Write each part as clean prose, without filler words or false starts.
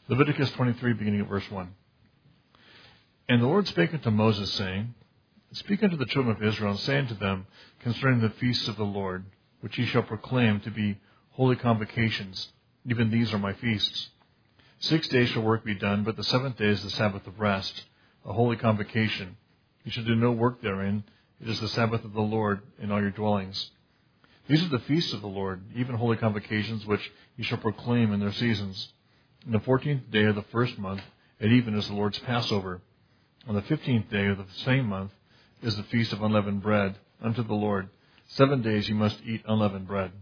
Leviticus 23, beginning at verse 1. And the Lord spake unto Moses, saying, Speak unto the children of Israel, and say unto them concerning the feasts of the Lord, which ye shall proclaim to be holy convocations. Even these are my feasts. 6 days shall work be done, but the 7th day is the Sabbath of rest, a holy convocation. You shall do no work therein. It is the Sabbath of the Lord in all your dwellings. These are the feasts of the Lord, even holy convocations, which ye shall proclaim in their seasons. On the 14th day of the first month, at even is the Lord's Passover. On the 15th day of the same month is the feast of unleavened bread unto the Lord. 7 days you must eat unleavened bread.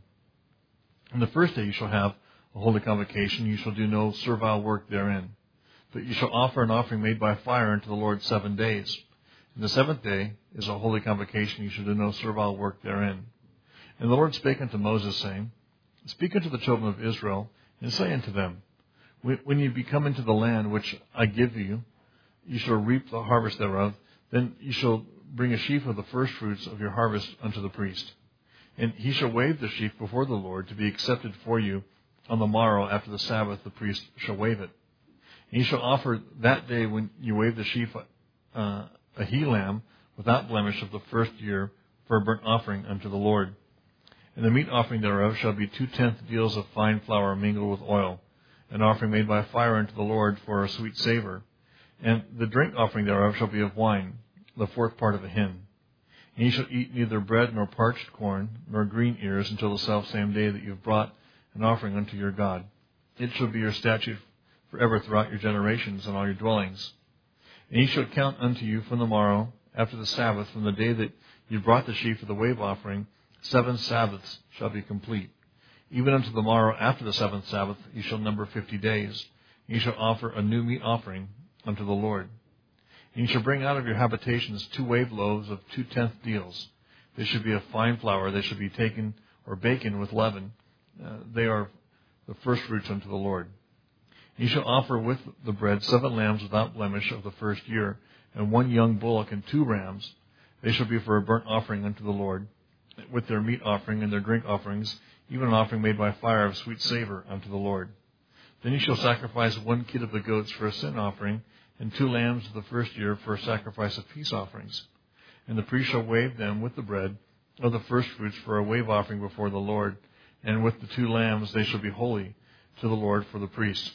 On the first day you shall have a holy convocation. You shall do no servile work therein. But you shall offer an offering made by fire unto the Lord 7 days. And the 7th day is a holy convocation. You shall do no servile work therein. And the Lord spake unto Moses, saying, Speak unto the children of Israel, and say unto them, When ye be come into the land which I give you, you shall reap the harvest thereof. Then you shall bring a sheaf of the firstfruits of your harvest unto the priest. And he shall wave the sheaf before the Lord to be accepted for you. On the morrow after the Sabbath the priest shall wave it. And ye shall offer that day when you wave the sheaf a he-lamb without blemish of the first year for a burnt offering unto the Lord. And the meat offering thereof shall be 2/10 deals of fine flour mingled with oil, an offering made by fire unto the Lord for a sweet savor. And the drink offering thereof shall be of wine, the 4th part of a hin. And ye shall eat neither bread nor parched corn, nor green ears, until the selfsame day that you have brought an offering unto your God. It shall be your statute forever throughout your generations and all your dwellings. And ye shall count unto you from the morrow, after the Sabbath, from the day that you brought the sheaf of the wave offering, 7 Sabbaths shall be complete. Even unto the morrow after the 7th Sabbath ye shall number 50 days. And ye shall offer a new meat offering unto the Lord. And ye shall bring out of your habitations 2 wave loaves of 2/10 deals. They should be of fine flour. They should be taken or baken with leaven. They are the first fruits unto the Lord. And ye shall offer with the bread 7 lambs without blemish of the first year, and 1 young bullock and 2 rams. They shall be for a burnt offering unto the Lord, with their meat offering and their drink offerings, even an offering made by fire of sweet savor unto the Lord. Then ye shall sacrifice 1 kid of the goats for a sin offering, and 2 lambs of the first year for a sacrifice of peace offerings. And the priest shall wave them with the bread of the firstfruits for a wave offering before the Lord, and with the 2 lambs they shall be holy to the Lord for the priest.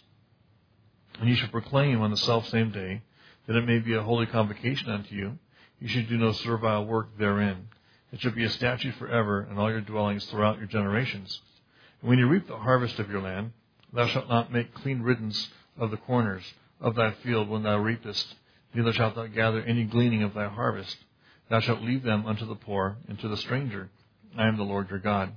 And ye shall proclaim on the selfsame day, that it may be a holy convocation unto you. You should do no servile work therein. It shall be a statute forever in all your dwellings throughout your generations. And when you reap the harvest of your land, thou shalt not make clean riddance of the corners of thy field when thou reapest, neither shalt thou gather any gleaning of thy harvest. Thou shalt leave them unto the poor and to the stranger. I am the Lord your God.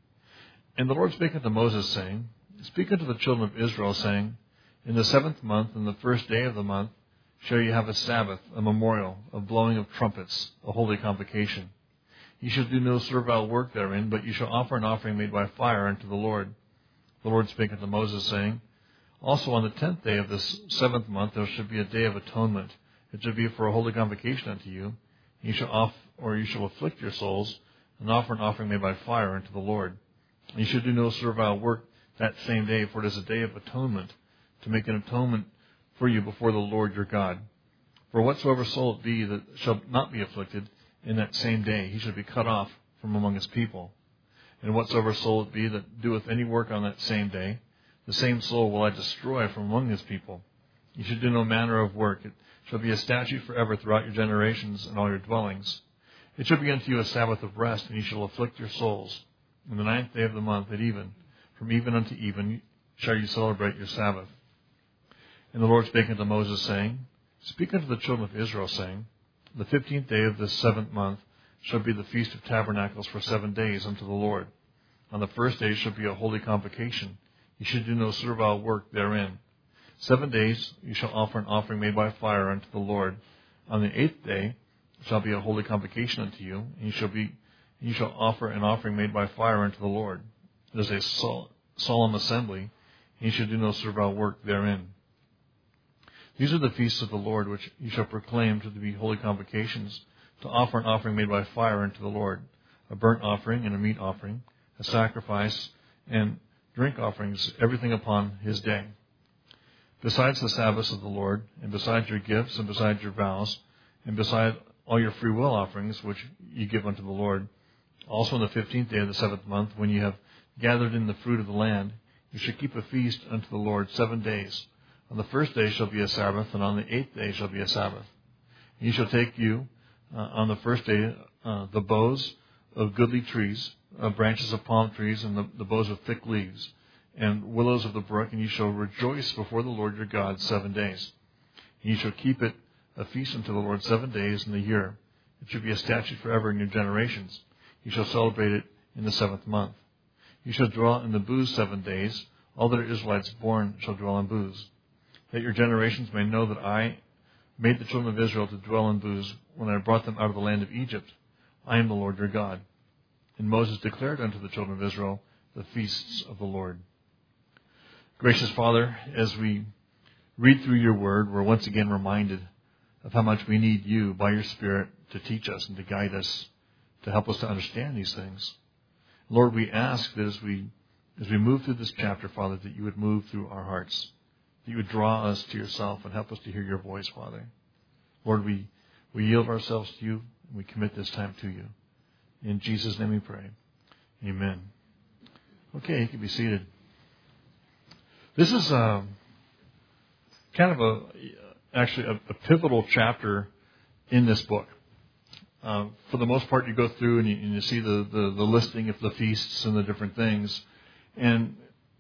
And the Lord spake unto Moses, saying, Speak unto the children of Israel, saying, In the 7th month, and the 1st day of the month, shall ye have a Sabbath, a memorial, of blowing of trumpets, a holy convocation. Ye shall do no servile work therein, but ye shall offer an offering made by fire unto the Lord. The Lord spake unto Moses, saying, Also on the 10th day of this 7th month there shall be a day of atonement. It shall be for a holy convocation unto you. Ye shall afflict your souls, and offer an offering made by fire unto the Lord. And ye shall do no servile work that same day, for it is a day of atonement, to make an atonement for you before the Lord your God. For whatsoever soul it be that shall not be afflicted in that same day, he shall be cut off from among his people. And whatsoever soul it be that doeth any work on that same day, the same soul will I destroy from among his people. Ye shall do no manner of work. It shall be a statute forever throughout your generations and all your dwellings. It shall be unto you a Sabbath of rest, and ye shall afflict your souls. On the 9th day of the month at even, from even unto even, shall you celebrate your Sabbath. And the Lord spake unto Moses, saying, Speak unto the children of Israel, saying, The 15th day of this 7th month shall be the Feast of Tabernacles for 7 days unto the Lord. On the 1st day shall be a holy convocation. Ye shall do no servile work therein. 7 days you shall offer an offering made by fire unto the Lord. On the 8th day shall be a holy convocation unto you, and ye shall offer an offering made by fire unto the Lord. It is a solemn assembly, and ye shall do no servile work therein. These are the feasts of the Lord, which ye shall proclaim to be holy convocations, to offer an offering made by fire unto the Lord, a burnt offering and a meat offering, a sacrifice and drink offerings, everything upon his day. besides the Sabbaths of the Lord, and besides your gifts, and besides your vows, and beside all your free will offerings, which you give unto the Lord. Also on the 15th day of the 7th month, when you have gathered in the fruit of the land, you shall keep a feast unto the Lord 7 days. On the first day shall be a Sabbath, and on the 8th day shall be a Sabbath. And you shall take you on the first day the boughs of goodly trees, branches of palm trees, and the boughs of thick leaves, and willows of the brook, and you shall rejoice before the Lord your God 7 days. And you shall keep it a feast unto the Lord 7 days in the year. It shall be a statute forever in your generations. You shall celebrate it in the 7th month. You shall dwell in the booths 7 days. All that are Israelites born shall dwell in booths. That your generations may know that I made the children of Israel to dwell in booths when I brought them out of the land of Egypt. I am the Lord your God. And Moses declared unto the children of Israel the feasts of the Lord. Gracious Father, as we read through your word, we're once again reminded of how much we need you by your Spirit to teach us and to guide us, to help us to understand these things. Lord, we ask that as we move through this chapter, Father, that you would move through our hearts, that you would draw us to yourself and help us to hear your voice, Father. Lord, we yield ourselves to you, and we commit this time to you. In Jesus' name we pray. Amen. Okay, you can be seated. This is kind of actually a pivotal chapter in this book. For the most part, you go through and you see the listing of the feasts and the different things. And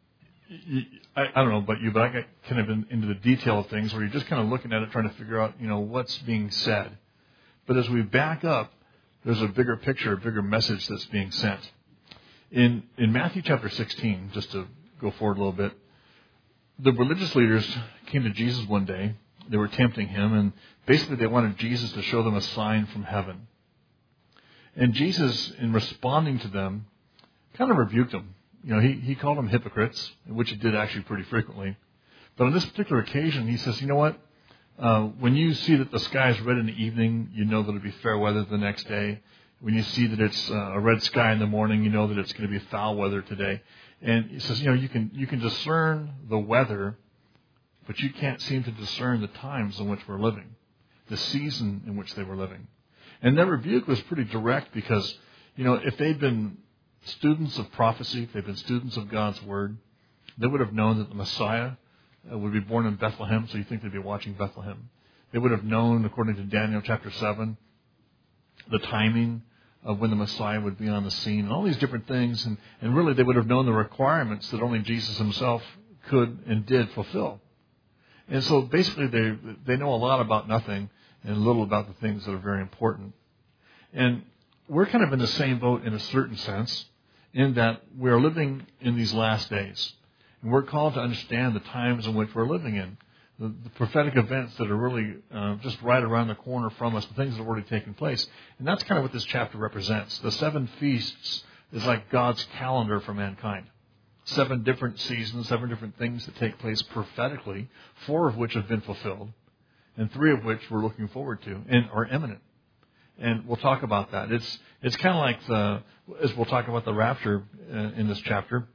I don't know about you, but I got kind of into the detail of things where you're just kind of looking at it, trying to figure out, what's being said. But as we back up, there's a bigger picture, a bigger message that's being sent. In Matthew chapter 16, just to go forward a little bit, the religious leaders came to Jesus one day. They were tempting him, and basically they wanted Jesus to show them a sign from heaven. And Jesus, in responding to them, kind of rebuked them. He called them hypocrites, which he did actually pretty frequently. But on this particular occasion, he says, you know what? When you see that the sky is red in the evening, you know that it'll be fair weather the next day. When you see that it's a red sky in the morning, you know that it's going to be foul weather today. And he says, you can discern the weather, but you can't seem to discern the times in which we're living, the season in which they were living. And their rebuke was pretty direct because, if they'd been students of prophecy, if they'd been students of God's Word, they would have known that the Messiah would be born in Bethlehem, so you think they'd be watching Bethlehem. They would have known, according to Daniel chapter 7, the timing of when the Messiah would be on the scene, and all these different things, and really they would have known the requirements that only Jesus himself could and did fulfill. And so basically they know a lot about nothing and little about the things that are very important. And we're kind of in the same boat in a certain sense, in that we're living in these last days. And we're called to understand the times in which we're living in, the prophetic events that are really just right around the corner from us, the things that have already taken place. And that's kind of what this chapter represents. The 7 feasts is like God's calendar for mankind. 7 different seasons, 7 different things that take place prophetically, 4 of which have been fulfilled, and 3 of which we're looking forward to and are imminent. And we'll talk about that. It's kind of like as we'll talk about the rapture in this chapter.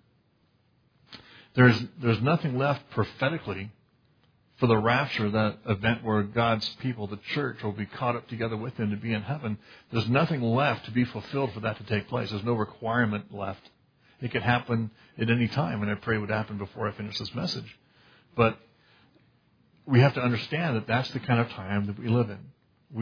There's nothing left prophetically for the rapture, that event where God's people, the church, will be caught up together with him to be in heaven. There's nothing left to be fulfilled for that to take place. There's no requirement left. It could happen at any time, and I pray it would happen before I finish this message. But we have to understand that that's the kind of time that we live in.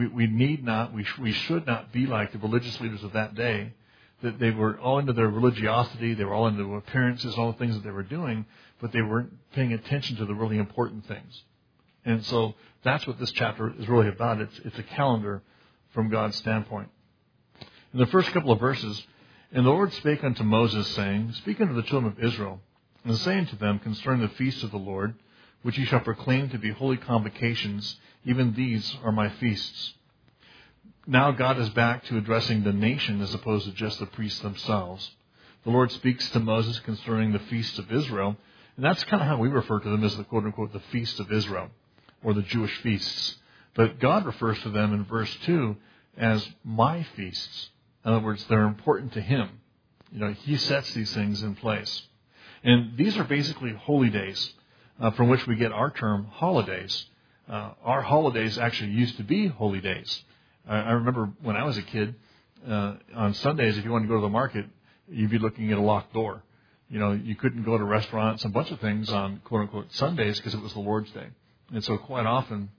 We should not be like the religious leaders of that day, that they were all into their religiosity, they were all into appearances, all the things that they were doing, but they weren't paying attention to the really important things. And so that's what this chapter is really about. It's a calendar from God's standpoint. In the first couple of verses, and the Lord spake unto Moses, saying, Speak unto the children of Israel, and saying to them concerning the feasts of the Lord, which ye shall proclaim to be holy convocations, even these are my feasts. Now God is back to addressing the nation as opposed to just the priests themselves. The Lord speaks to Moses concerning the feasts of Israel, and that's kind of how we refer to them, as the quote-unquote the feasts of Israel, or the Jewish feasts. But God refers to them in verse 2 as my feasts. In other words, they're important to him. He sets these things in place. And these are basically holy days. from which we get our term holidays. Our holidays actually used to be holy days. I remember when I was a kid, on Sundays, if you wanted to go to the market, you'd be looking at a locked door. You couldn't go to restaurants and a bunch of things on quote-unquote Sundays because it was the Lord's Day. And so quite often,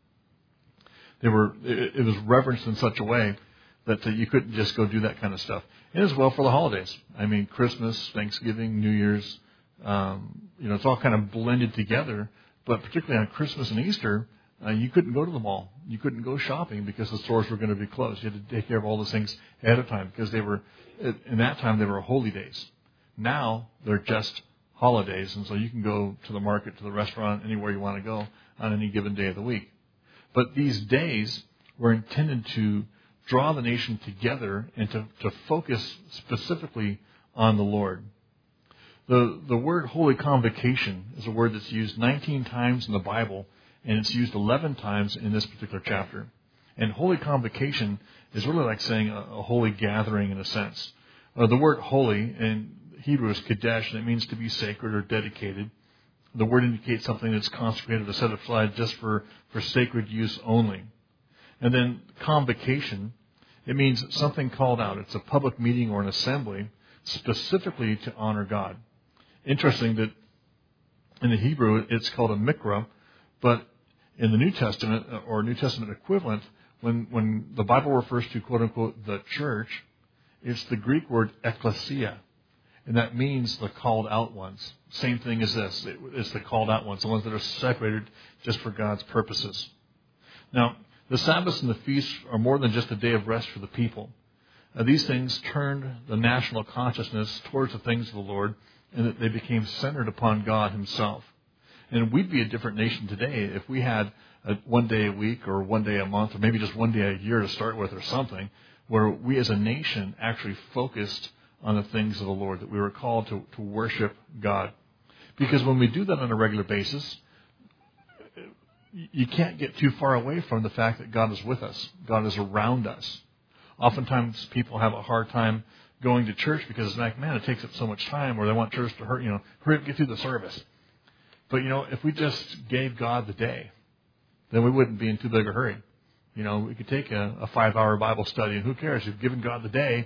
it was reverenced in such a way that you couldn't just go do that kind of stuff. And as well for the holidays. I mean, Christmas, Thanksgiving, New Year's, it's all kind of blended together. But particularly on Christmas and Easter, you couldn't go to the mall. You couldn't go shopping because the stores were going to be closed. You had to take care of all those things ahead of time because in that time, they were holy days. Now, they're just holidays. And so you can go to the market, to the restaurant, anywhere you want to go on any given day of the week. But these days were intended to draw the nation together and to focus specifically on the Lord. The word Holy Convocation is a word that's used 19 times in the Bible, and it's used 11 times in this particular chapter. And Holy Convocation is really like saying a holy gathering in a sense. The word holy in Hebrew is kadesh, and it means to be sacred or dedicated. The word indicates something that's consecrated or set aside just for sacred use only. And then convocation, it means something called out. It's a public meeting or an assembly specifically to honor God. Interesting that in the Hebrew it's called a mikra, but in the New Testament or New Testament equivalent, when the Bible refers to quote-unquote the church, it's the Greek word ekklesia. And that means the called out ones. Same thing as this. It's the called out ones, the ones that are separated just for God's purposes. Now, the Sabbaths and the feasts are more than just a day of rest for the people. These things turned the national consciousness towards the things of the Lord, and that they became centered upon God Himself. And we'd be a different nation today if we had one day a week or one day a month or maybe just one day a year to start with or something, where we as a nation actually focused on the things of the Lord, that we were called to worship God. Because when we do that on a regular basis, you can't get too far away from the fact that God is with us. God is around us. Oftentimes people have a hard time going to church because it's like, man, it takes up so much time, or they want church to hurry up and get through the service. But, if we just gave God the day, then we wouldn't be in too big a hurry. We could take a 5-hour Bible study, and who cares? You've given God the day,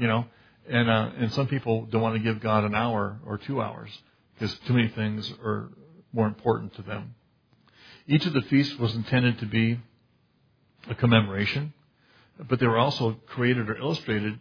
and some people don't want to give God an hour or 2 hours because too many things are more important to them. Each of the feasts was intended to be a commemoration, but they were also created or illustrated.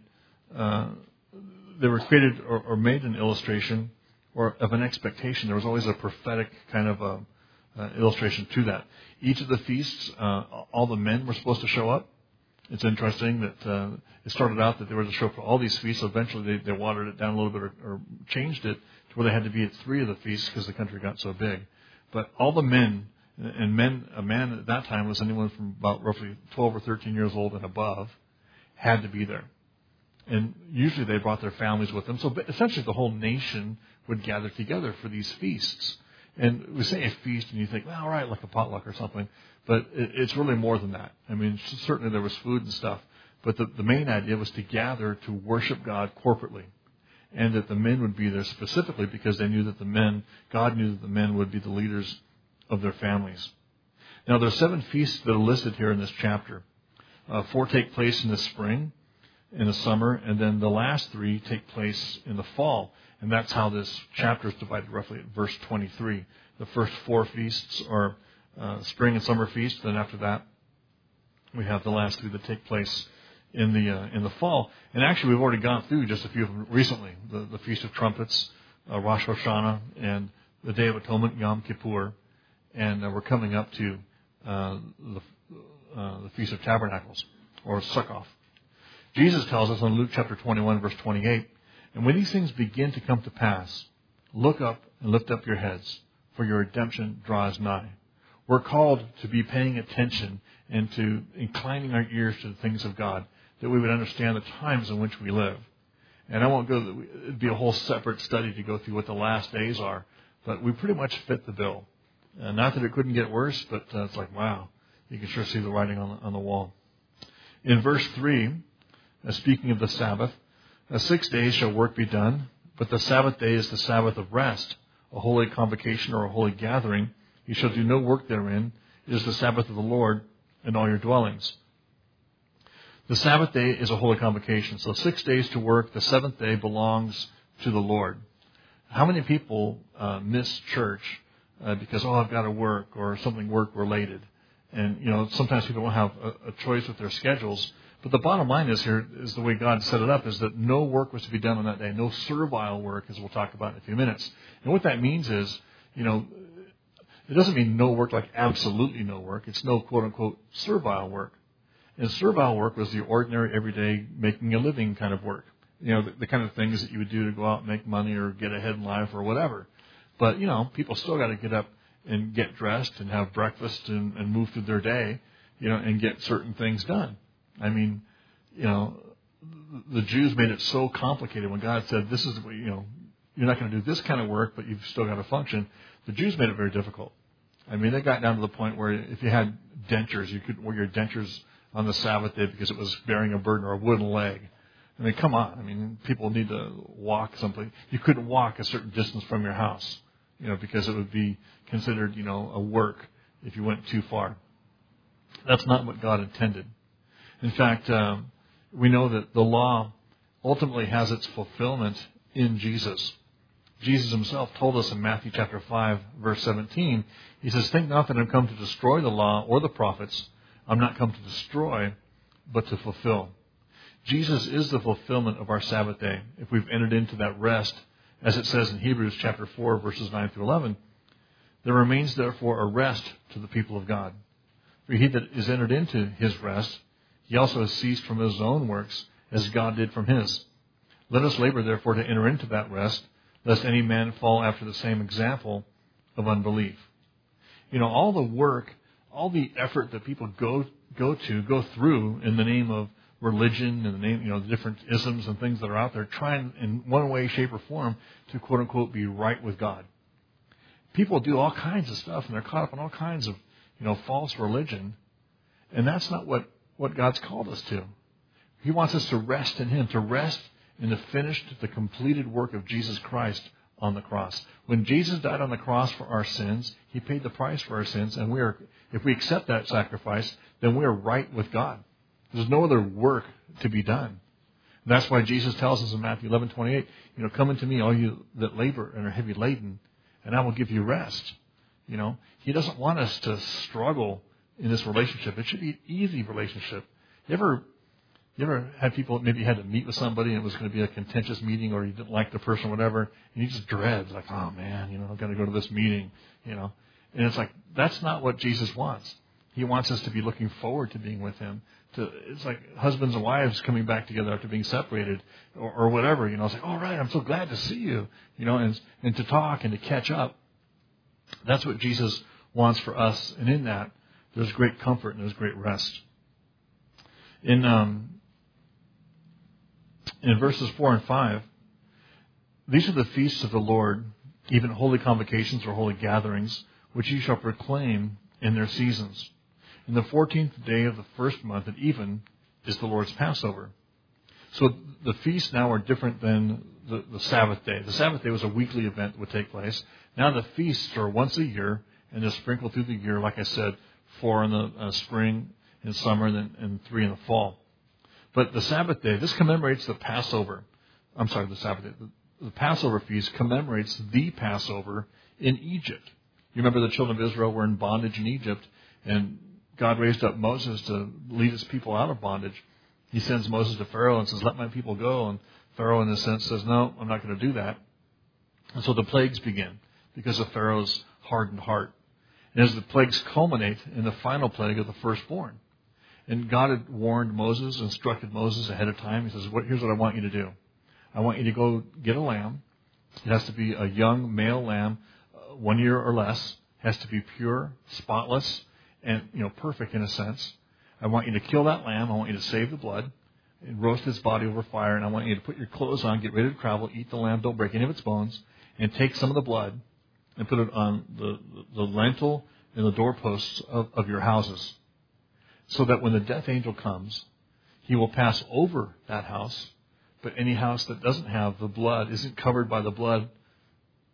They were created or made an illustration or of an expectation. There was always a prophetic kind of illustration to that. Each of the feasts, all the men were supposed to show up. It's interesting that it started out that they were to show up for all these feasts. So eventually they watered it down a little bit or changed it to where they had to be at 3 of the feasts because the country got so big. But all the men, and a man at that time was anyone from about roughly 12 or 13 years old and above, had to be there. And usually they brought their families with them. So essentially the whole nation would gather together for these feasts. And we say a feast and you think, well, all right, like a potluck or something. But it's really more than that. I mean, certainly there was food and stuff. But the main idea was to gather to worship God corporately. And that the men would be there specifically because they knew that God knew that the men would be the leaders of their families. Now, there are 7 feasts that are listed here in this chapter. 4 take place in the spring, in the summer, and then the last 3 take place in the fall. And that's how this chapter is divided roughly at verse 23. The first 4 feasts are spring and summer feasts. Then after that, we have the last 3 that take place in the fall. And actually, we've already gone through just a few of them recently. The Feast of Trumpets, Rosh Hashanah, and the Day of Atonement, Yom Kippur. And we're coming up to the Feast of Tabernacles, or Sukkot. Jesus tells us in Luke chapter 21, verse 28, and when these things begin to come to pass, look up and lift up your heads, for your redemption draws nigh. We're called to be paying attention and to inclining our ears to the things of God, that we would understand the times in which we live. And I won't go, it'd be a whole separate study to go through what the last days are, but we pretty much fit the bill. Not that it couldn't get worse, but it's like, wow, you can sure see the writing on the wall. In verse 3, speaking of the Sabbath, 6 days shall work be done, but the Sabbath day is the Sabbath of rest, a holy convocation or a holy gathering You shall do no work therein. It is the Sabbath of the Lord in all your dwellings. The Sabbath day is a holy convocation. So 6 days to work. The seventh day belongs to the Lord. How many people miss church because, I've got to work or something work-related? And, sometimes people don't have a choice with their schedules. But the bottom line is here, is the way God set it up, is that no work was to be done on that day. No servile work, as we'll talk about in a few minutes. And what that means is, it doesn't mean no work like absolutely no work. It's no quote-unquote servile work. And servile work was the ordinary, everyday, making a living kind of work. The kind of things that you would do to go out and make money or get ahead in life or whatever. But, people still got to get up and get dressed and have breakfast and move through their day, and get certain things done. I mean, the Jews made it so complicated when God said, this is, you're not going to do this kind of work, but you've still got to function. The Jews made it very difficult. I mean, they got down to the point where if you had dentures, you could wear your dentures on the Sabbath day because it was bearing a burden or a wooden leg. I mean, come on. I mean, people need to walk someplace. You couldn't walk a certain distance from your house, because it would be considered, a work if you went too far. That's not what God intended. In fact, we know that the law ultimately has its fulfillment in Jesus. Jesus himself told us in Matthew chapter 5, verse 17, he says, "Think not that I'm come to destroy the law or the prophets. I'm not come to destroy, but to fulfill." Jesus is the fulfillment of our Sabbath day. If we've entered into that rest, as it says in Hebrews chapter 4, verses 9 through 11, there remains therefore a rest to the people of God. For he that is entered into his rest, he also has ceased from his own works, as God did from his. Let us labor therefore to enter into that rest, lest any man fall after the same example of unbelief. All the work, all the effort that people go through in the name of religion and the name, the different isms and things that are out there, trying in one way, shape, or form to quote unquote be right with God. People do all kinds of stuff and they're caught up in all kinds of, false religion. And that's not what God's called us to. He wants us to rest in Him, to rest in the completed work of Jesus Christ on the cross. When Jesus died on the cross for our sins, He paid the price for our sins, and if we accept that sacrifice, then we are right with God. There's no other work to be done. And that's why Jesus tells us in Matthew 11:28, "Come unto me, all you that labor and are heavy laden, and I will give you rest." He doesn't want us to struggle in this relationship. It should be an easy relationship. You ever had people, maybe you had to meet with somebody and it was going to be a contentious meeting, or you didn't like the person or whatever, and you just dread, like, oh man, I've got to go to this meeting, And it's like, that's not what Jesus wants. He wants us to be looking forward to being with Him. It's like husbands and wives coming back together after being separated or whatever, It's like, all right, I'm so glad to see you, and to talk and to catch up. That's what Jesus wants for us. And in that, there's great comfort and there's great rest. In verses 4 and 5, these are the feasts of the Lord, even holy convocations or holy gatherings, which ye shall proclaim in their seasons. In the 14th day of the first month at even is the Lord's Passover. So the feasts now are different than the Sabbath day. The Sabbath day was a weekly event that would take place. Now the feasts are once a year, and they're sprinkled through the year, like I said, 4 in the spring, in summer, and 3 in the fall. But the Sabbath day, this commemorates the Passover. I'm sorry, the Sabbath day. The Passover feast commemorates the Passover in Egypt. You remember the children of Israel were in bondage in Egypt, and God raised up Moses to lead his people out of bondage. He sends Moses to Pharaoh and says, "Let my people go." And Pharaoh, in a sense, says, "No, I'm not going to do that." And so the plagues begin because of Pharaoh's hardened heart. And as the plagues culminate in the final plague of the firstborn. And God had warned Moses, instructed Moses ahead of time. He says, "Here's what I want you to do. I want you to go get a lamb. It has to be a young male lamb, 1 year or less. It has to be pure, spotless, and perfect in a sense. I want you to kill that lamb. I want you to save the blood and roast its body over fire. And I want you to put your clothes on, get ready to travel, eat the lamb, don't break any of its bones, and take some of the blood and put it on the lintel and the doorposts of your houses, so that when the death angel comes, he will pass over that house. But any house that doesn't have the blood, isn't covered by the blood,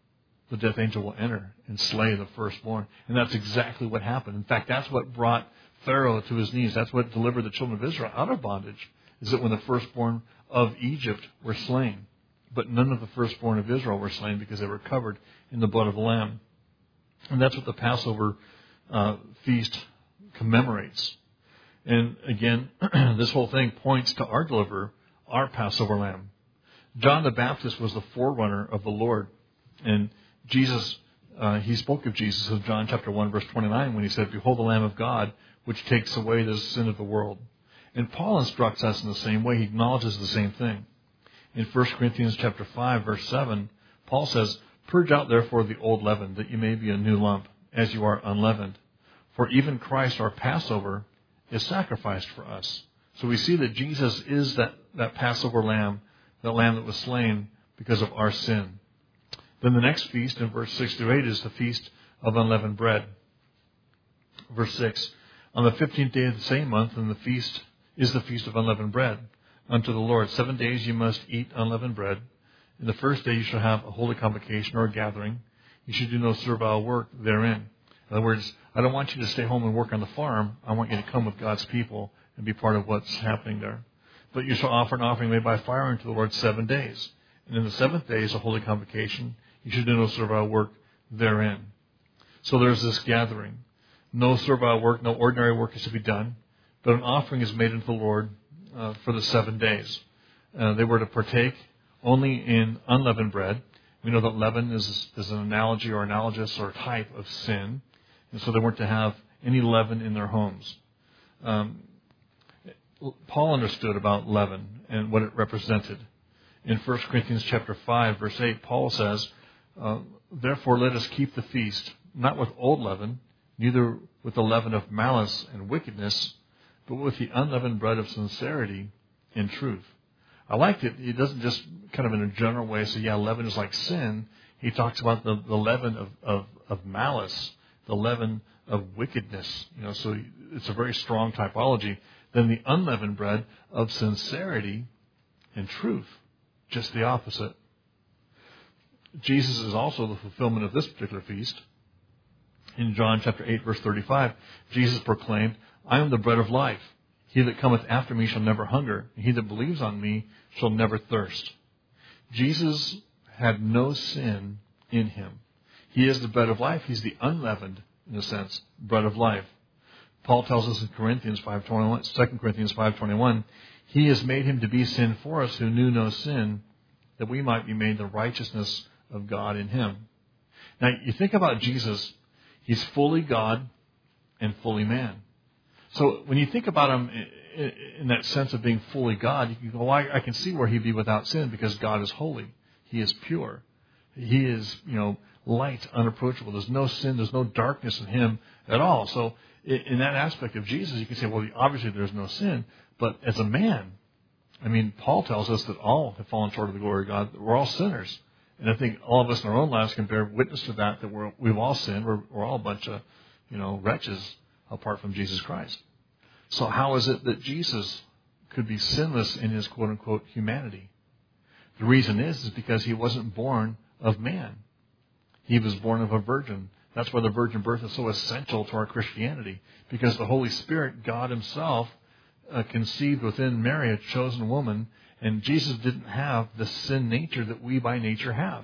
the death angel will enter and slay the firstborn. And that's exactly what happened. In fact, that's what brought Pharaoh to his knees. That's what delivered the children of Israel out of bondage, is that when the firstborn of Egypt were slain. But none of the firstborn of Israel were slain because they were covered in the blood of the Lamb. And that's what the Passover feast commemorates. And again, this whole thing points to our deliverer, our Passover Lamb. John the Baptist was the forerunner of the Lord. And Jesus, he spoke of Jesus in John chapter 1, verse 29, when he said, "Behold the Lamb of God, which takes away the sin of the world." And Paul instructs us in the same way. He acknowledges the same thing. In 1 Corinthians chapter 5, verse 7, Paul says, "Purge out therefore the old leaven, that you may be a new lump, as you are unleavened. For even Christ our Passover is sacrificed for us." So we see that Jesus is that Passover lamb, that lamb that was slain because of our sin. Then the next feast in verse 6 through 8 is the Feast of Unleavened Bread. Verse 6, "On the 15th day of the same month, and the feast is the Feast of Unleavened Bread unto the Lord. 7 days you must eat unleavened bread. In the first day you shall have a holy convocation or a gathering. You should do no servile work therein." In other words, I don't want you to stay home and work on the farm. I want you to come with God's people and be part of what's happening there. "But you shall offer an offering made by fire unto the Lord 7 days. And in the seventh day is a holy convocation. You should do no servile work therein." So there's this gathering. No servile work, no ordinary work is to be done. But an offering is made unto the Lord for the 7 days. They were to partake only in unleavened bread. We know that leaven is an analogy or analogous or type of sin. And so they weren't to have any leaven in their homes. Paul understood about leaven and what it represented. In 1 Corinthians chapter 5, verse 8, Paul says, "Therefore let us keep the feast, not with old leaven, neither with the leaven of malice and wickedness, but with the unleavened bread of sincerity and truth." I liked it. He doesn't just kind of in a general way say, yeah, leaven is like sin. He talks about the leaven of malice, the leaven of wickedness. So it's a very strong typology. Then the unleavened bread of sincerity and truth, just the opposite. Jesus is also the fulfillment of this particular feast. In John chapter 8, verse 35, Jesus proclaimed, "I am the bread of life. He that cometh after me shall never hunger, and he that believes on me shall never thirst." Jesus had no sin in him. He is the bread of life. He's the unleavened, in a sense, bread of life. Paul tells us in 2 Corinthians 5:21, "He has made him to be sin for us who knew no sin, that we might be made the righteousness of God in him." Now, you think about Jesus, he's fully God and fully man. So when you think about him in that sense of being fully God, you can go, well, I can see where he'd be without sin because God is holy. He is pure. He is, light, unapproachable. There's no sin. There's no darkness in him at all. So in that aspect of Jesus, you can say, well, obviously there's no sin. But as a man, Paul tells us that all have fallen short of the glory of God. We're all sinners. And I think all of us in our own lives can bear witness to that we've all sinned. We're all a bunch of, wretches apart from Jesus Christ. So how is it that Jesus could be sinless in his quote-unquote humanity? The reason is because he wasn't born of man. He was born of a virgin. That's why the virgin birth is so essential to our Christianity, because the Holy Spirit, God himself, conceived within Mary, a chosen woman, and Jesus didn't have the sin nature that we by nature have.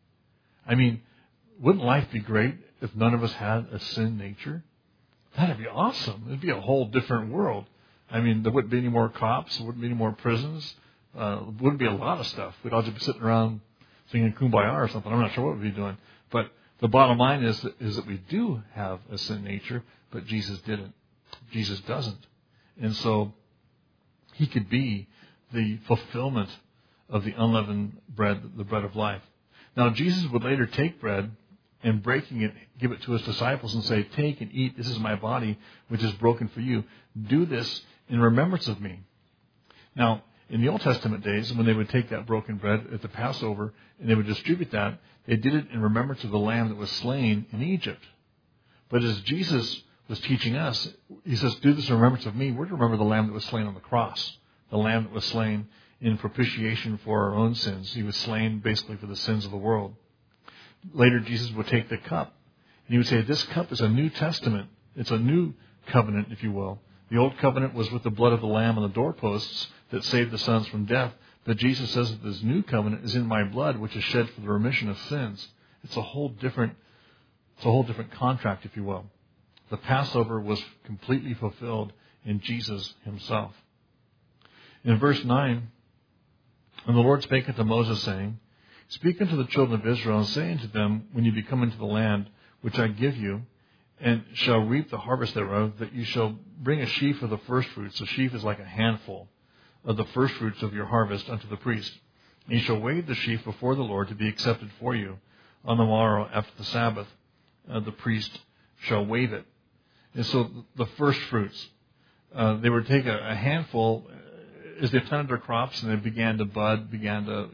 Wouldn't life be great if none of us had a sin nature? That'd be awesome. It'd be a whole different world. There wouldn't be any more cops. There wouldn't be any more prisons. There wouldn't be a lot of stuff. We'd all just be sitting around singing Kumbaya or something. I'm not sure what we'd be doing. But the bottom line is that we do have a sin nature, but Jesus didn't. Jesus doesn't. And so he could be the fulfillment of the unleavened bread, the bread of life. Now, Jesus would later take bread and breaking it, give it to his disciples and say, "Take and eat. This is my body, which is broken for you. Do this in remembrance of me." Now, in the Old Testament days, when they would take that broken bread at the Passover and they would distribute that, they did it in remembrance of the lamb that was slain in Egypt. But as Jesus was teaching us, he says, "Do this in remembrance of me." We're to remember the lamb that was slain on the cross, the lamb that was slain in propitiation for our own sins. He was slain basically for the sins of the world. Later, Jesus would take the cup, and he would say, this cup is a New Testament. It's a new covenant, if you will. The old covenant was with the blood of the Lamb on the doorposts that saved the sons from death. But Jesus says that this new covenant is in my blood, which is shed for the remission of sins. It's a whole different contract, if you will. The Passover was completely fulfilled in Jesus himself. In verse 9, and the Lord spake unto Moses, saying, Speak unto the children of Israel, and say unto them, when you be come into the land which I give you, and shall reap the harvest thereof, that you shall bring a sheaf of the firstfruits. A sheaf is like a handful of the firstfruits of your harvest unto the priest. And you shall wave the sheaf before the Lord to be accepted for you. On the morrow after the Sabbath, the priest shall wave it. And so the firstfruits, they would take a handful as they planted their crops and they began to bud, began to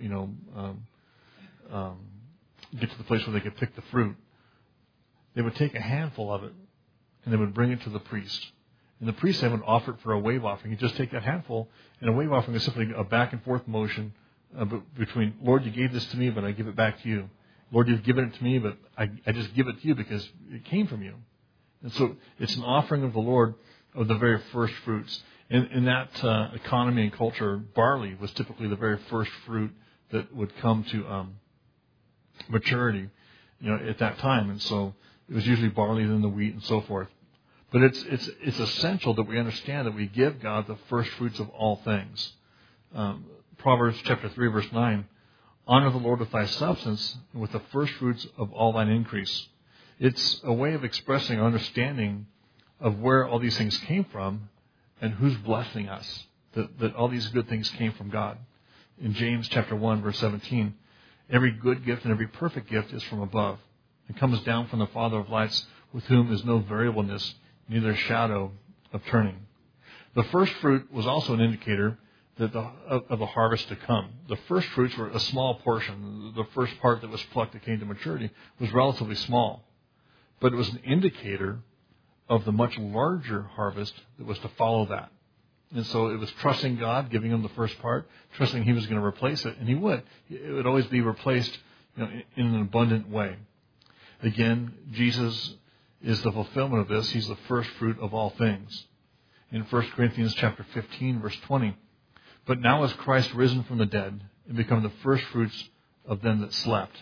get to the place where they could pick the fruit. They would take a handful of it and they would bring it to the priest. And the priest then would offer it for a wave offering. He'd just take that handful, and a wave offering is simply a back and forth motion between, Lord, you gave this to me, but I give it back to you. Lord, you've given it to me, but I just give it to you because it came from you. And so it's an offering of the Lord of the very first fruits. In that economy and culture, barley was typically the very first fruit that would come to maturity, at that time. And so it was usually barley, then the wheat, and so forth. But it's essential that we understand that we give God the first fruits of all things. Proverbs chapter 3, verse 9, honor the Lord with thy substance and with the first fruits of all thine increase. It's a way of expressing our understanding of where all these things came from and who's blessing us, that all these good things came from God. In James chapter 1, verse 17, every good gift and every perfect gift is from above and comes down from the Father of lights, with whom is no variableness, neither shadow of turning. The first fruit was also an indicator that of the harvest to come. The first fruits were a small portion. The first part that was plucked that came to maturity was relatively small. But it was an indicator of the much larger harvest that was to follow that. And so it was trusting God, giving him the first part, trusting he was going to replace it, and he would. It would always be replaced in an abundant way. Again, Jesus is the fulfillment of this. He's the first fruit of all things. In 1 Corinthians chapter 15, verse 20, but now is Christ risen from the dead and become the first fruits of them that slept.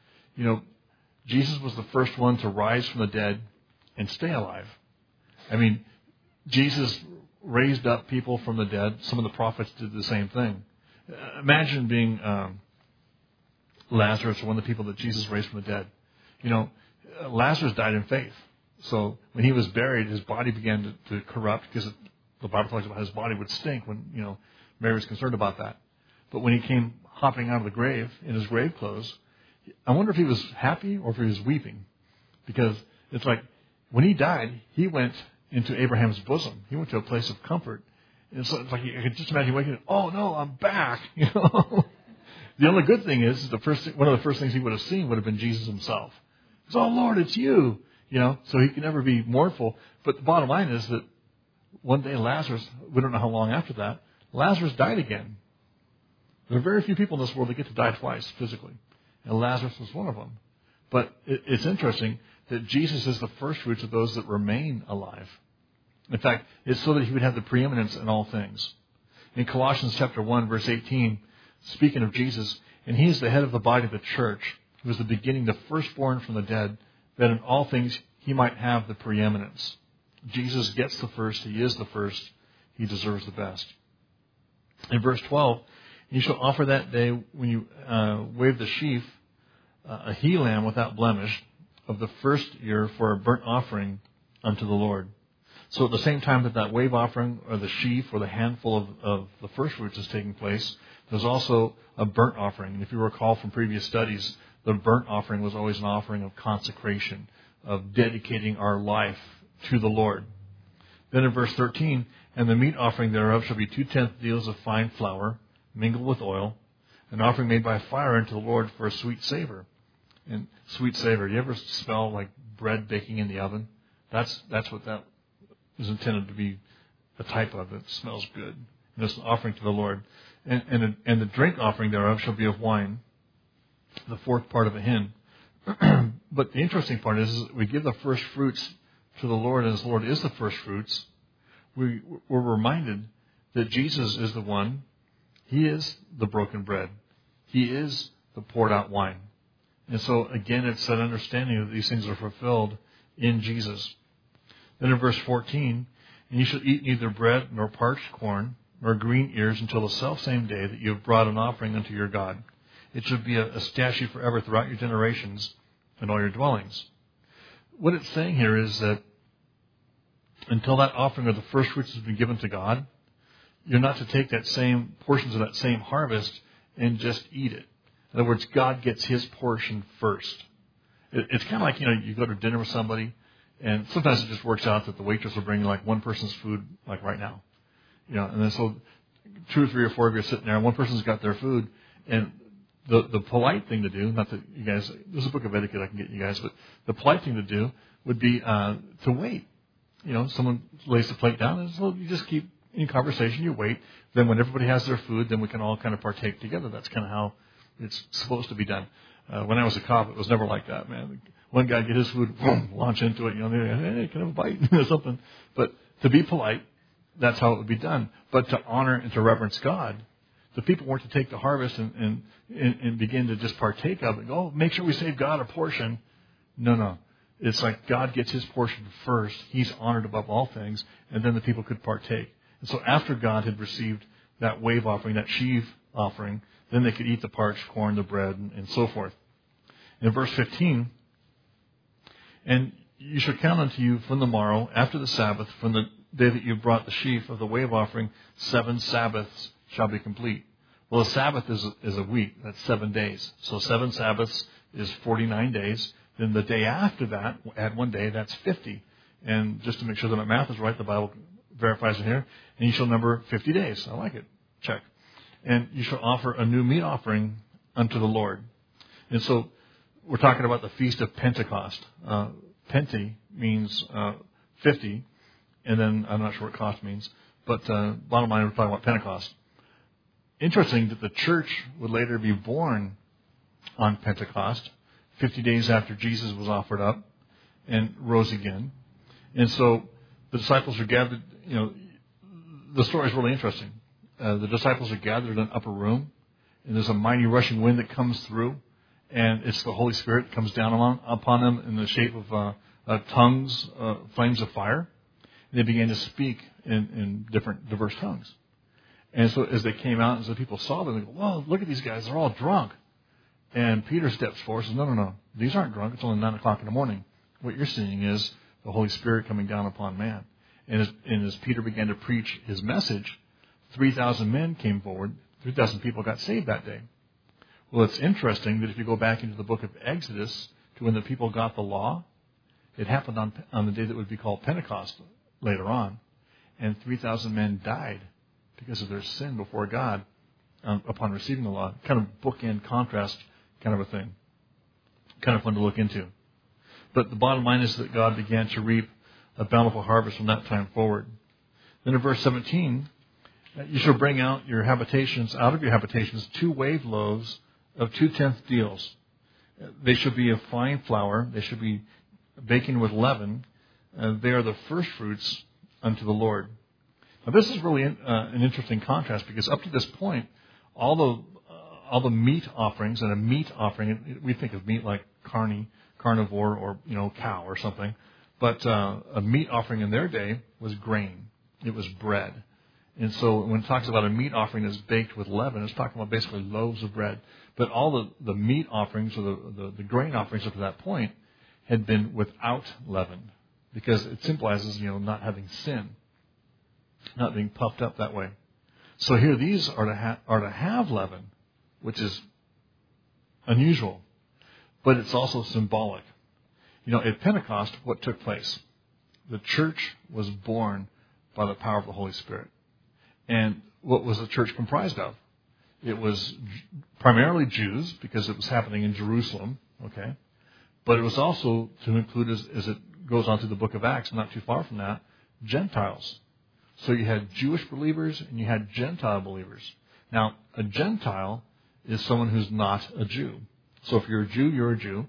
Jesus was the first one to rise from the dead and stay alive. I mean, Jesus raised up people from the dead. Some of the prophets did the same thing. Imagine being Lazarus, or one of the people that Jesus raised from the dead. Lazarus died in faith. So when he was buried, his body began to corrupt, because the Bible talks about his body would stink when, Mary was concerned about that. But when he came hopping out of the grave in his grave clothes, I wonder if he was happy or if he was weeping. Because it's like when he died, he went into Abraham's bosom. He went to a place of comfort. And so it's like I could just imagine waking up, oh no, I'm back. The only good thing is one of the first things he would have seen would have been Jesus himself. It's, oh Lord, it's you. So he can never be mournful. But the bottom line is that one day Lazarus, we don't know how long after that, Lazarus died again. There are very few people in this world that get to die twice physically. And Lazarus was one of them. But it's interesting that Jesus is the first fruits of those that remain alive. In fact, it's so that he would have the preeminence in all things. In Colossians chapter 1, verse 18, speaking of Jesus, and he is the head of the body of the church, who is the beginning, the firstborn from the dead, that in all things he might have the preeminence. Jesus gets the first. He is the first. He deserves the best. In verse 12, you shall offer that day when you wave the sheaf a he-lamb without blemish of the first year for a burnt offering unto the Lord. So at the same time that wave offering or the sheaf or the handful of the first fruits is taking place, there's also a burnt offering. And if you recall from previous studies, the burnt offering was always an offering of consecration, of dedicating our life to the Lord. Then in verse 13, and the meat offering thereof shall be 2/10 deals of fine flour, mingled with oil, an offering made by fire unto the Lord for a sweet savor. And sweet savor, do you ever smell like bread baking in the oven? That's what that is intended to be a type of. It smells good. And it's an offering to the Lord. And the drink offering thereof shall be of wine, the fourth part of a hin, But the interesting part is we give the first fruits to the Lord, and as the Lord is the first fruits, we're reminded that Jesus is the one. He is the broken bread. He is the poured out wine. And so, again, it's that understanding that these things are fulfilled in Jesus. Then in verse 14, and you shall eat neither bread nor parched corn nor green ears until the selfsame day that you have brought an offering unto your God. It should be a statute forever throughout your generations and all your dwellings. What it's saying here is that until that offering of the first fruits has been given to God, you're not to take that same portions of that same harvest and just eat it. In other words, God gets his portion first. It's kind of like, you go to dinner with somebody, and sometimes it just works out that the waitress will bring like one person's food, like right now. And then so 2 or 3 or 4 of you are sitting there, and one person's got their food, and the polite thing to do, not that you guys, there's a book of etiquette I can get you guys, but the polite thing to do would be to wait. Someone lays the plate down, and so you just keep in conversation, you wait. Then when everybody has their food, then we can all kind of partake together. That's kind of how it's supposed to be done. When I was a cop, it was never like that, man. One guy get his food, launch into it, hey, can I have a bite or something. But to be polite, that's how it would be done. But to honor and to reverence God, the people weren't to take the harvest and begin to just partake of it. Go, make sure we save God a portion. No. It's like God gets his portion first. He's honored above all things, and then the people could partake. And so after God had received that wave offering, that sheaf offering, then they could eat the parched corn, the bread, and so forth. In verse 15, and you shall count unto you from the morrow, after the Sabbath, from the day that you brought the sheaf of the wave offering, 7 Sabbaths shall be complete. Well, a Sabbath is a week. That's 7 days. So 7 Sabbaths is 49 days. Then the day after that, add 1 day, that's 50. And just to make sure that my math is right, the Bible verifies it here. And you shall number 50 days. I like it. Check. And you shall offer a new meat offering unto the Lord. And so we're talking about the Feast of Pentecost. Pente means 50. And then I'm not sure what cost means. But bottom line, we're talking about Pentecost. Interesting that the church would later be born on Pentecost, 50 days after Jesus was offered up and rose again. And so the disciples are gathered, the story is really interesting. The disciples are gathered in an upper room, and there's a mighty rushing wind that comes through, and it's the Holy Spirit that comes down upon them in the shape of tongues, flames of fire. And they began to speak in diverse tongues. And so as they came out, as the people saw them, they go, "Whoa, look at these guys, they're all drunk." And Peter steps forward and says, No, these aren't drunk. It's only 9 o'clock in the morning. What you're seeing is the Holy Spirit coming down upon man. And as Peter began to preach his message, 3,000 men came forward. 3,000 people got saved that day. Well, it's interesting that if you go back into the book of Exodus to when the people got the law, it happened on the day that would be called Pentecost later on. And 3,000 men died because of their sin before God upon receiving the law. Kind of bookend contrast kind of a thing. Kind of fun to look into. But the bottom line is that God began to reap a bountiful harvest from that time forward. Then in verse 17, you shall bring out of your habitations 2 wave loaves of 2/10 deals. They shall be of fine flour. They shall be baking with leaven. They are the first fruits unto the Lord. Now this is really an interesting contrast, because up to this point, all the meat offerings, and a meat offering, we think of meat like carnivore or cow or something, but a meat offering in their day was grain. It was bread. And so when it talks about a meat offering that's baked with leaven, it's talking about basically loaves of bread. But all the meat offerings, or the grain offerings up to that point, had been without leaven, because it symbolizes not having sin, not being puffed up that way. So here these are to have leaven, which is unusual, but it's also symbolic. At Pentecost, what took place? The church was born by the power of the Holy Spirit. And what was the church comprised of? It was primarily Jews, because it was happening in Jerusalem, okay? But it was also to include, as it goes on through the book of Acts, not too far from that, Gentiles. So you had Jewish believers and you had Gentile believers. Now, a Gentile is someone who's not a Jew. So if you're a Jew, you're a Jew.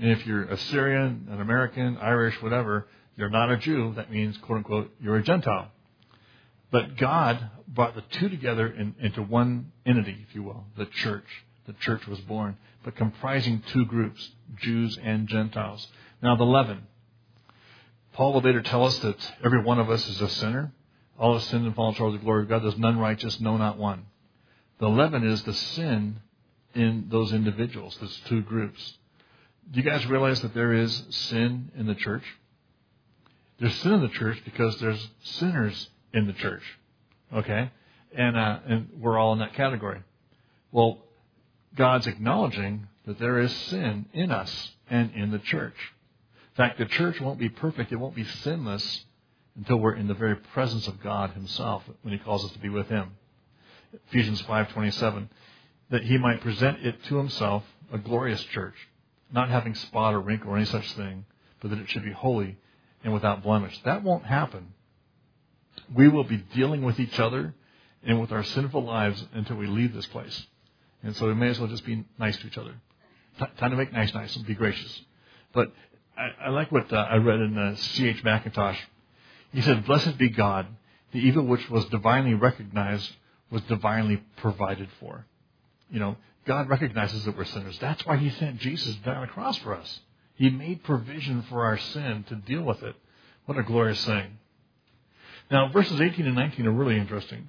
And if you're Assyrian, an American, Irish, whatever, you're not a Jew. That means, quote unquote, you're a Gentile. But God brought the two together into one entity, if you will, the church. The church was born, but comprising two groups, Jews and Gentiles. Now the leaven. Paul will later tell us that every one of us is a sinner. All have sinned and fallen short of the glory of God. There's none righteous, no, not one. The leaven is the sin in those individuals, those two groups. Do you guys realize that there is sin in the church? There's sin in the church because there's sinners in the church. Okay? And we're all in that category. Well, God's acknowledging that there is sin in us and in the church. In fact, the church won't be perfect. It won't be sinless until we're in the very presence of God himself when he calls us to be with him. Ephesians 5:27, that he might present it to himself a glorious church, not having spot or wrinkle or any such thing, but that it should be holy and without blemish. That won't happen. We will be dealing with each other and with our sinful lives until we leave this place. And so we may as well just be nice to each other. Time to make nice and be gracious. But I like what I read in C.H. Mackintosh. He said, "Blessed be God, the evil which was divinely recognized was divinely provided for." You know, God recognizes that we're sinners. That's why he sent Jesus to die on the cross for us. He made provision for our sin to deal with it. What a glorious thing. Now, verses 18 and 19 are really interesting.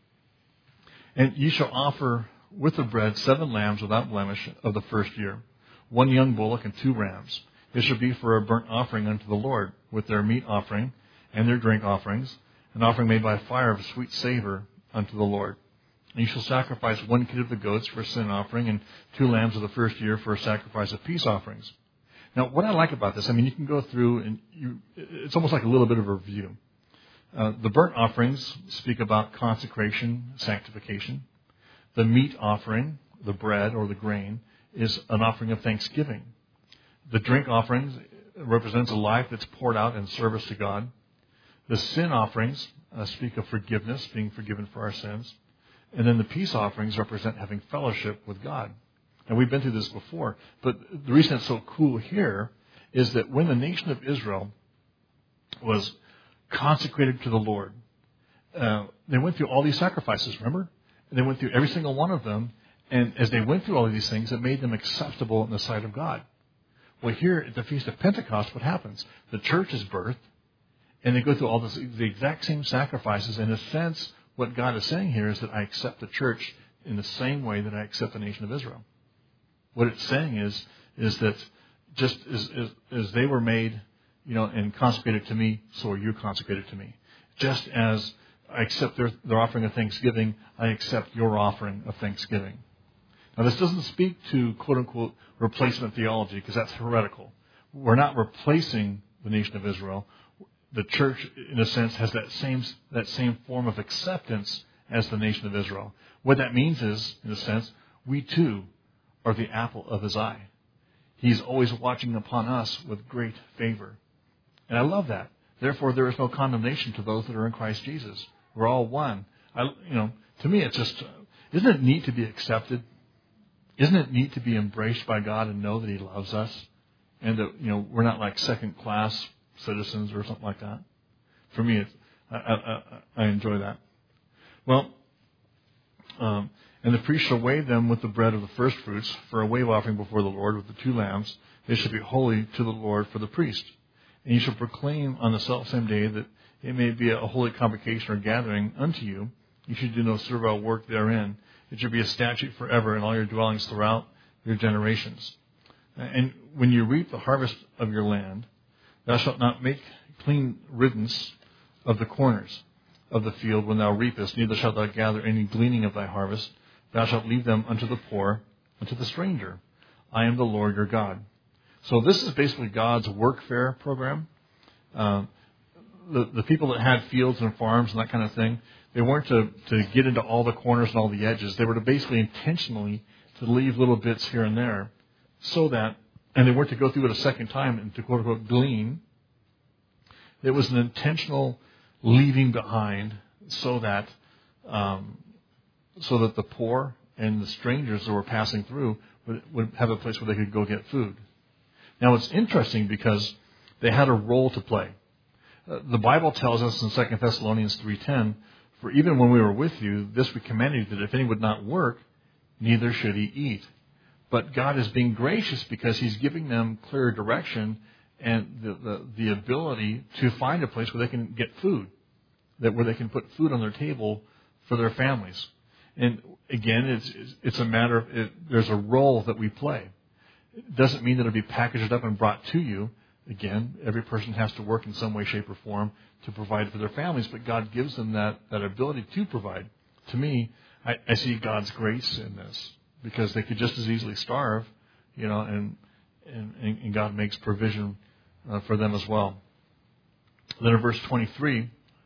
"And ye shall offer with the bread 7 lambs without blemish of the first year, 1 young bullock and 2 rams. It shall be for a burnt offering unto the Lord, with their meat offering and their drink offerings, an offering made by fire of sweet savor unto the Lord. And you shall sacrifice 1 kid of the goats for a sin offering, and 2 lambs of the first year for a sacrifice of peace offerings." Now, what I like about this, I mean, you can go through and it's almost like a little bit of a review. The burnt offerings speak about consecration, sanctification. The meat offering, the bread or the grain, is an offering of thanksgiving. The drink offerings represents a life that's poured out in service to God. The sin offerings speak of forgiveness, being forgiven for our sins. And then the peace offerings represent having fellowship with God. And we've been through this before. But the reason it's so cool here is that when the nation of Israel was consecrated to the Lord, they went through all these sacrifices, remember? And they went through every single one of them. And as they went through all of these things, it made them acceptable in the sight of God. Well, here at the Feast of Pentecost, what happens? The church is birthed, and they go through all the exact same sacrifices. In a sense, what God is saying here is that I accept the church in the same way that I accept the nation of Israel. What it's saying is that just as they were made, and consecrated to me, so are you consecrated to me. Just as I accept their offering of thanksgiving, I accept your offering of thanksgiving. Now, this doesn't speak to, quote-unquote, replacement theology, because that's heretical. We're not replacing the nation of Israel. The church, in a sense, has that same form of acceptance as the nation of Israel. What that means is, in a sense, we too are the apple of his eye. He's always watching upon us with great favor. And I love that. Therefore, there is no condemnation to those that are in Christ Jesus. We're all one. To me, it's just, isn't it neat to be accepted? Isn't it neat to be embraced by God and know that he loves us? And that, we're not like second-class citizens or something like that. For me, I enjoy that. Well, and the priest shall wave them with the bread of the first fruits for a wave offering before the Lord with the 2 lambs. They shall be holy to the Lord for the priest. And you shall proclaim on the selfsame day that it may be a holy convocation or gathering unto you. You should do no servile work therein. It should be a statute forever in all your dwellings throughout your generations. And when you reap the harvest of your land, thou shalt not make clean riddance of the corners of the field when thou reapest, neither shalt thou gather any gleaning of thy harvest. Thou shalt leave them unto the poor, unto the stranger. I am the Lord your God. So this is basically God's workfare program. The people that had fields and farms and that kind of thing, they weren't to get into all the corners and all the edges. They were to basically intentionally to leave little bits here and there so that, and they weren't to go through it a second time and to quote-unquote glean. It was an intentional leaving behind so that the poor and the strangers that were passing through would have a place where they could go get food. Now, it's interesting because they had a role to play. The Bible tells us in 2 Thessalonians 3:10, "For even when we were with you, this we commanded you, that if any would not work, neither should he eat." But God is being gracious because he's giving them clear direction and the ability to find a place where they can get food, where they can put food on their table for their families. And again, it's a matter of, there's a role that we play. It doesn't mean that it'll be packaged up and brought to you. Again, every person has to work in some way, shape, or form to provide for their families, but God gives them that ability to provide. To me, I see God's grace in this, because they could just as easily starve, and God makes provision for them as well. Then in verse 23,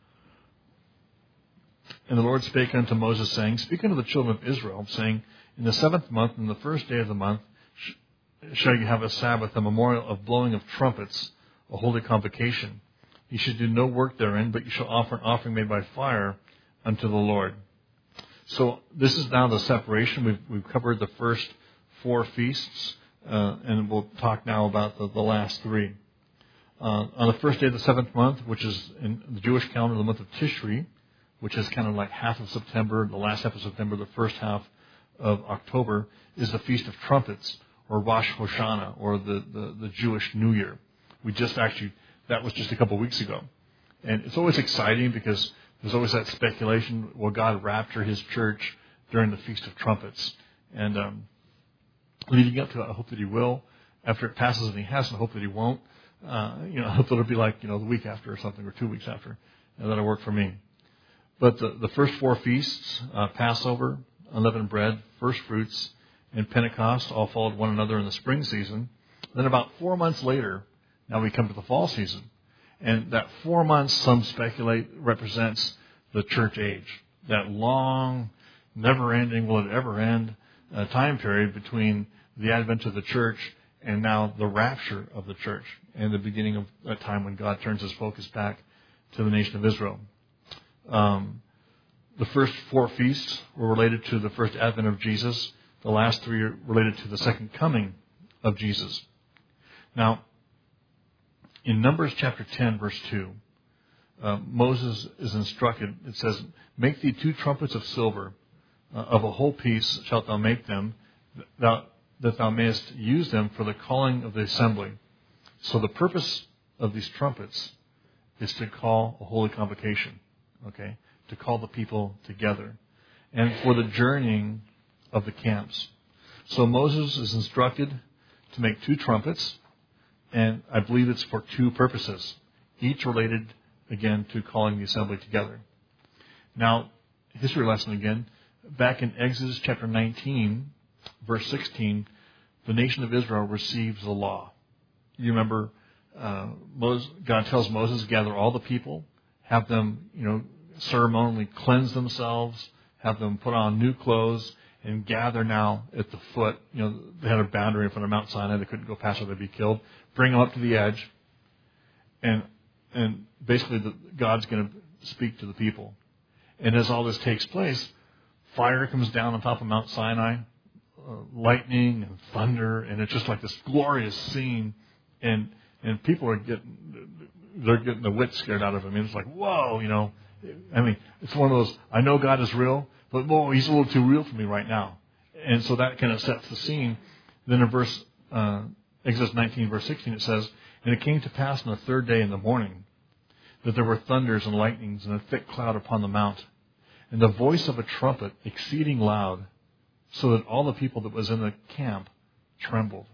"And the Lord spake unto Moses, saying, Speak unto the children of Israel, saying, In the 7th month, in the 1st day of the month, shall you have a Sabbath, a memorial of blowing of trumpets, a holy convocation. You should do no work therein, but you shall offer an offering made by fire unto the Lord." So this is now the separation. We've covered the first 4 feasts, and we'll talk now about the last 3. On the 1st day of the 7th month, which is in the Jewish calendar, the month of Tishri, which is kind of like half of September, the last half of September, the first half of October, is the Feast of Trumpets, or Rosh Hashanah, or the Jewish New Year. That was just a couple weeks ago. And it's always exciting because there's always that speculation, will God rapture his church during the Feast of Trumpets? And leading up to it, I hope that he will. After it passes and he hasn't, I hope that he won't. I hope that it'll be like, the week after or something, or 2 weeks after. And that'll work for me. But the first 4 feasts, Passover, unleavened bread, first fruits, and Pentecost, all followed one another in the spring season. Then about 4 months later, now we come to the fall season. And that 4 months, some speculate, represents the church age. That long, never-ending, will it ever end, time period between the advent of the church and now the rapture of the church, and the beginning of a time when God turns his focus back to the nation of Israel. The first 4 feasts were related to the first advent of Jesus. The last 3 are related to the second coming of Jesus. Now, in Numbers chapter 10, verse 2, Moses is instructed, it says, "Make thee 2 trumpets of silver, of a whole piece shalt thou make them, that thou mayest use them for the calling of the assembly." So the purpose of these trumpets is to call a holy convocation, okay, to call the people together, and for the journeying of the camps. So Moses is instructed to make 2 trumpets, and I believe it's for 2 purposes, each related, again, to calling the assembly together. Now, history lesson again. Back in Exodus chapter 19, verse 16, the nation of Israel receives the law. You remember, God tells Moses, gather all the people, have them, ceremonially cleanse themselves, have them put on new clothes, and gather now at the foot. They had a boundary in front of Mount Sinai. They couldn't go past or they'd be killed. Bring them up to the edge. And basically God's going to speak to the people. And as all this takes place, fire comes down on top of Mount Sinai, lightning and thunder, and it's just like this glorious scene. And people are getting the wits scared out of them. It's like, whoa, it's one of those, I know God is real, but whoa, he's a little too real for me right now. And so that kind of sets the scene. Then in Exodus 19, verse 16, it says, "And it came to pass on the 3rd day in the morning that there were thunders and lightnings and a thick cloud upon the mount, and the voice of a trumpet exceeding loud, so that all the people that was in the camp trembled."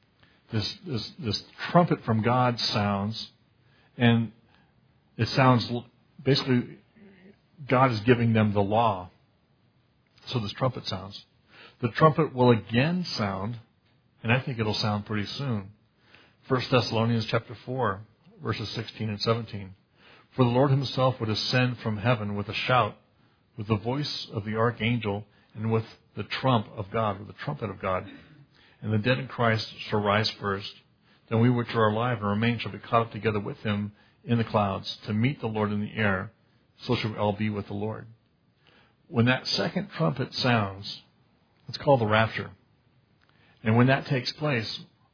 This trumpet from God sounds, and it sounds basically God is giving them the law. So this trumpet sounds. The trumpet will again sound, and I think it'll sound pretty soon. 1 Thessalonians chapter 4, verses 16 and 17. "For the Lord himself would ascend from heaven with a shout, with the voice of the archangel, and with the trump of God," with the trumpet of God. "And the dead in Christ shall rise first. Then we which are alive and remain shall be caught up together with him in the clouds to meet the Lord in the air. So shall we all be with the Lord." When that second trumpet sounds, it's called the rapture. And when that takes place,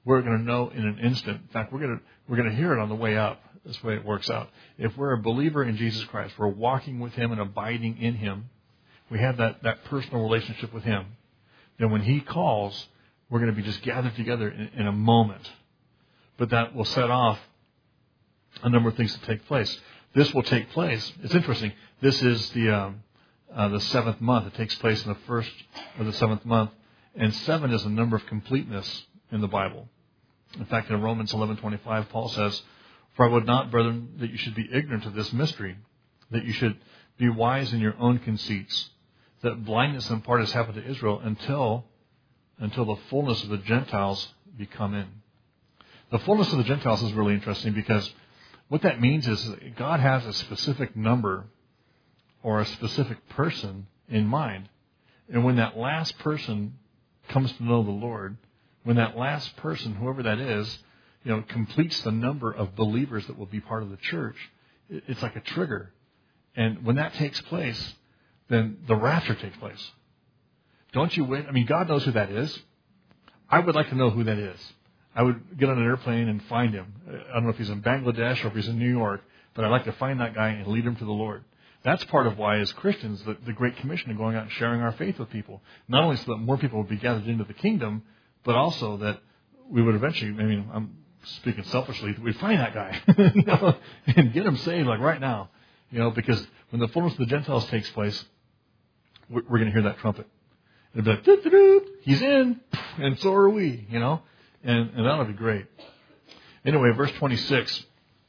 we're going to know in an instant. In fact, we're going to hear it on the way up. That's the way it works out. If we're a believer in Jesus Christ, we're walking with Him and abiding in Him, we have that personal relationship with Him, then when He calls, we're going to be just gathered together in a moment. But that will set off a number of things to take place. This will take place. It's interesting. This is the 7th month. It takes place in the first of the 7th month. And 7 is a number of completeness in the Bible. In fact, in Romans 11:25, Paul says, "For I would not, brethren, that you should be ignorant of this mystery, that you should be wise in your own conceits, that blindness in part has happened to Israel until the fullness of the Gentiles be come in." The fullness of the Gentiles is really interesting because what that means is that God has a specific number or a specific person in mind. And when that last person comes to know the Lord, when that last person, whoever that is, completes the number of believers that will be part of the church, it's like a trigger. And when that takes place, then the rapture takes place. Don't you wait? I mean, God knows who that is. I would like to know who that is. I would get on an airplane and find him. I don't know if he's in Bangladesh or if he's in New York, but I'd like to find that guy and lead him to the Lord. That's part of why, as Christians, the Great Commission of going out and sharing our faith with people. Not only so that more people would be gathered into the kingdom, but also that we would eventually, I'm speaking selfishly, we'd find that guy and get him saved like right now. Because when the fullness of the Gentiles takes place, we're going to hear that trumpet. It'll be like, doo-doo-doo, he's in, and so are we, and that'll be great. Anyway, verse 26.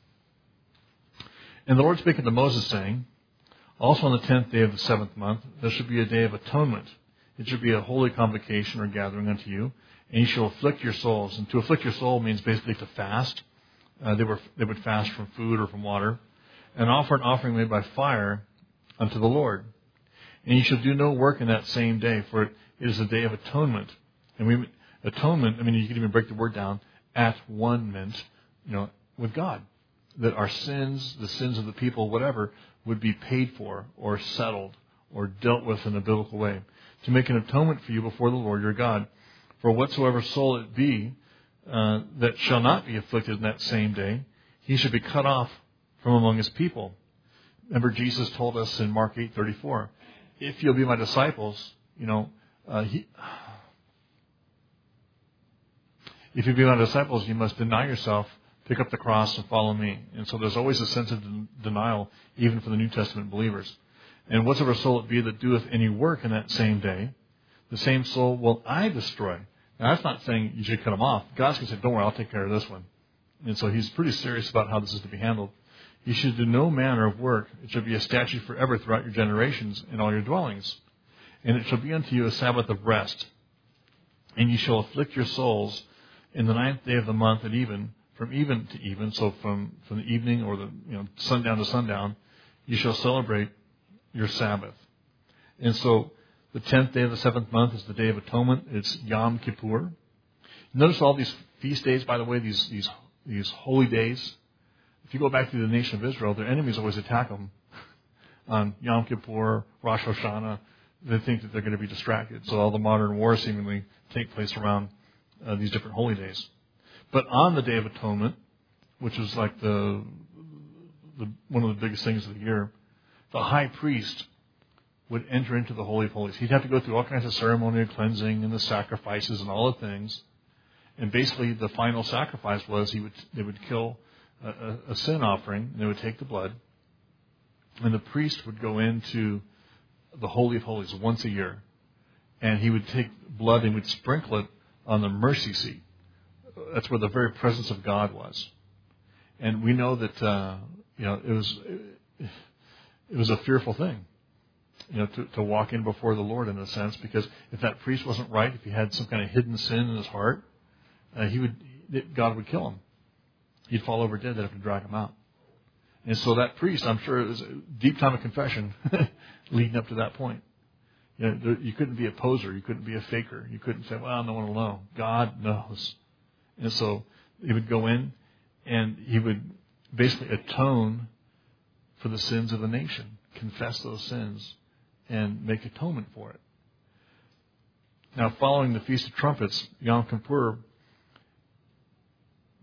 "And the Lord spake unto Moses, saying, Also on the 10th day of the 7th month, there should be a day of atonement. It should be a holy convocation or gathering unto you, and you shall afflict your souls." And to afflict your soul means basically to fast. They would fast from food or from water, and offer an offering made by fire unto the Lord. "And you shall do no work in that same day, for it is a day of atonement." And atonement, you can even break the word down, at one-ment, with God. That our sins, the sins of the people, whatever, would be paid for or settled or dealt with in a biblical way. "To make an atonement for you before the Lord your God. For whatsoever soul it be that shall not be afflicted in that same day, he should be cut off from among his people." Remember, Jesus told us in Mark 8:34, "If you'll be my disciples, if you be my disciples, you must deny yourself, pick up the cross, and follow me." And so there's always a sense of denial, even for the New Testament believers. "And whatsoever soul it be that doeth any work in that same day, the same soul will I destroy." Now, that's not saying you should cut them off. God's going to say, "Don't worry, I'll take care of this one." And so he's pretty serious about how this is to be handled. "You should do no manner of work. It shall be a statute forever throughout your generations in all your dwellings. And it shall be unto you a Sabbath of rest. And ye shall afflict your souls in the 9th day of the month at even, from even to even," so from the evening or the sundown to sundown, "you shall celebrate your Sabbath." And so the 10th day of the 7th month is the Day of Atonement. It's Yom Kippur. Notice all these feast days, by the way, these holy days. If you go back to the nation of Israel, their enemies always attack them on Yom Kippur, Rosh Hashanah. They think that they're going to be distracted. So all the modern wars seemingly take place around these different holy days. But on the Day of Atonement, which is like one of the biggest things of the year, the high priest would enter into the Holy of Holies. He'd have to go through all kinds of ceremonial cleansing and the sacrifices and all the things. And basically the final sacrifice was they would kill a sin offering, and they would take the blood, and the priest would go into the Holy of Holies once a year, and he would take blood and would sprinkle it on the mercy seat. That's where the very presence of God was. And we know that it was a fearful thing, to walk in before the Lord in a sense, because if that priest wasn't right, if he had some kind of hidden sin in his heart, God would kill him. He'd fall over dead. They'd have to drag him out. And so that priest, I'm sure, it was a deep time of confession leading up to that point. You couldn't be a poser. You couldn't be a faker. You couldn't say, "Well, no one will know." God knows. And so he would go in and he would basically atone for the sins of the nation, confess those sins, and make atonement for it. Now, following the Feast of Trumpets, Yom Kippur,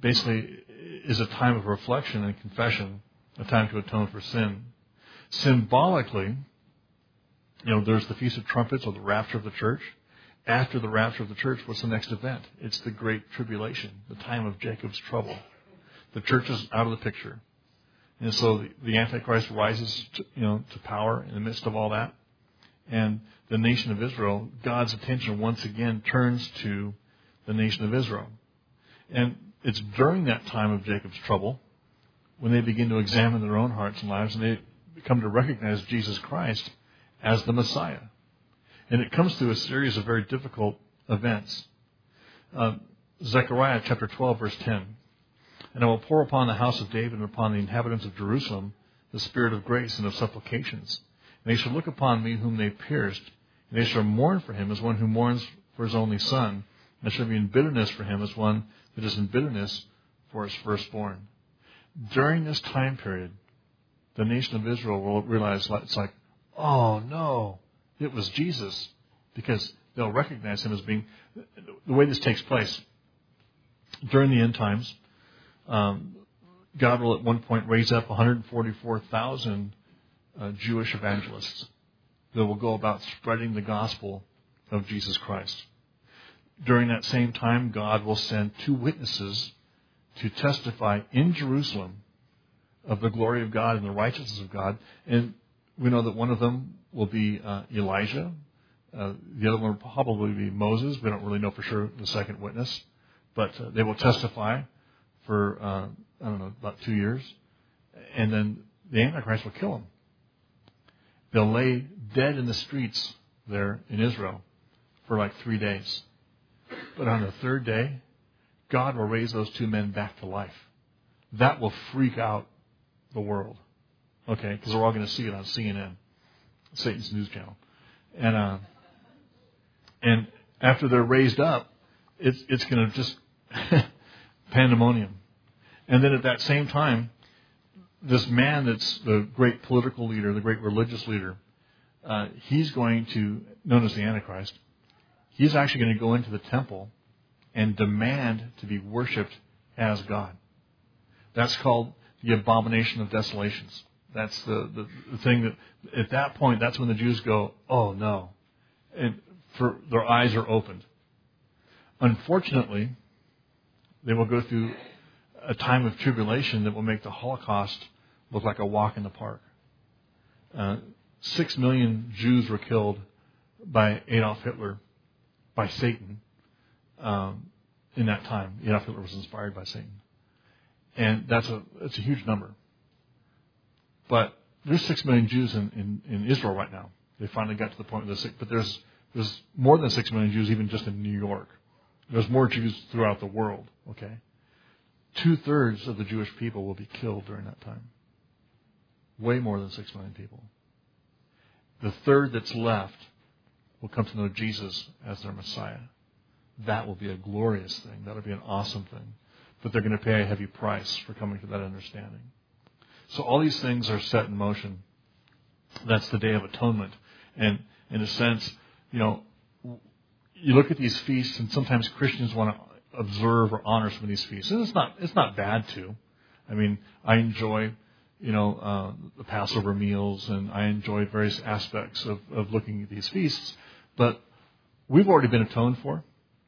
basically is a time of reflection and confession, a time to atone for sin. Symbolically, there's the Feast of Trumpets or the rapture of the church. After the rapture of the church, what's the next event? It's the Great Tribulation, the time of Jacob's trouble. The church is out of the picture. And so the Antichrist rises to power in the midst of all that. And the nation of Israel, God's attention once again turns to the nation of Israel. And it's during that time of Jacob's trouble when they begin to examine their own hearts and lives, and they come to recognize Jesus Christ as the Messiah. And it comes through a series of very difficult events. Zechariah chapter 12, verse 10. And I will pour upon the house of David and upon the inhabitants of Jerusalem the spirit of grace and of supplications. And they shall look upon me whom they pierced, and they shall mourn for him as one who mourns for his only son. And there shall be in bitterness for him as one that is in bitterness for his firstborn. During this time period, the nation of Israel will realize it's like, oh no, it was Jesus, because they'll recognize him as being, the way this takes place. During the end times, God will at one point raise up 144,000 Jewish evangelists that will go about spreading the gospel of Jesus Christ. During that same time, God will send 2 witnesses to testify in Jerusalem of the glory of God and the righteousness of God. And we know that one of them will be Elijah. The other one will probably be Moses. We don't really know for sure the second witness. But they will testify for, about 2 years. And then the Antichrist will kill them. They'll lay dead in the streets there in Israel for like 3 days. But on the third day, God will raise those 2 men back to life. That will freak out the world. Okay, because we're all going to see it on CNN, Satan's news channel. And after they're raised up, it's going to just pandemonium. And then at that same time, this man that's the great political leader, the great religious leader, he's going to, known as the Antichrist, he's actually going to go into the temple and demand to be worshipped as God. That's called the abomination of desolations. That's the thing that, at that point, that's when the Jews go, oh no. And their eyes are opened. Unfortunately, they will go through a time of tribulation that will make the Holocaust look like a walk in the park. 6 million Jews were killed by Adolf Hitler, by Satan, in that time. Adolf Hitler was inspired by Satan. And that's a huge number. But there's 6 million Jews in Israel right now. They finally got to the point where but there's more than 6 million Jews even just in New York. There's more Jews throughout the world, okay? 2/3 of the Jewish people will be killed during that time. Way more than 6 million people. The third that's left will come to know Jesus as their Messiah. That will be a glorious thing. That will be an awesome thing. But they're going to pay a heavy price for coming to that understanding. So all these things are set in motion. That's the Day of Atonement. And in a sense, you look at these feasts, and sometimes Christians want to observe or honor some of these feasts. And it's not bad to. I mean, I enjoy, the Passover meals, and I enjoy various aspects of looking at these feasts. But we've already been atoned for.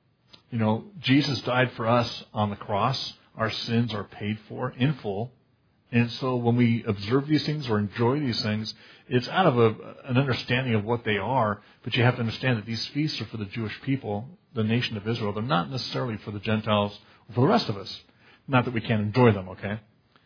Jesus died for us on the cross. Our sins are paid for in full. And so when we observe these things or enjoy these things, it's out of an understanding of what they are, but you have to understand that these feasts are for the Jewish people, the nation of Israel. They're not necessarily for the Gentiles or for the rest of us. Not that we can't enjoy them, okay?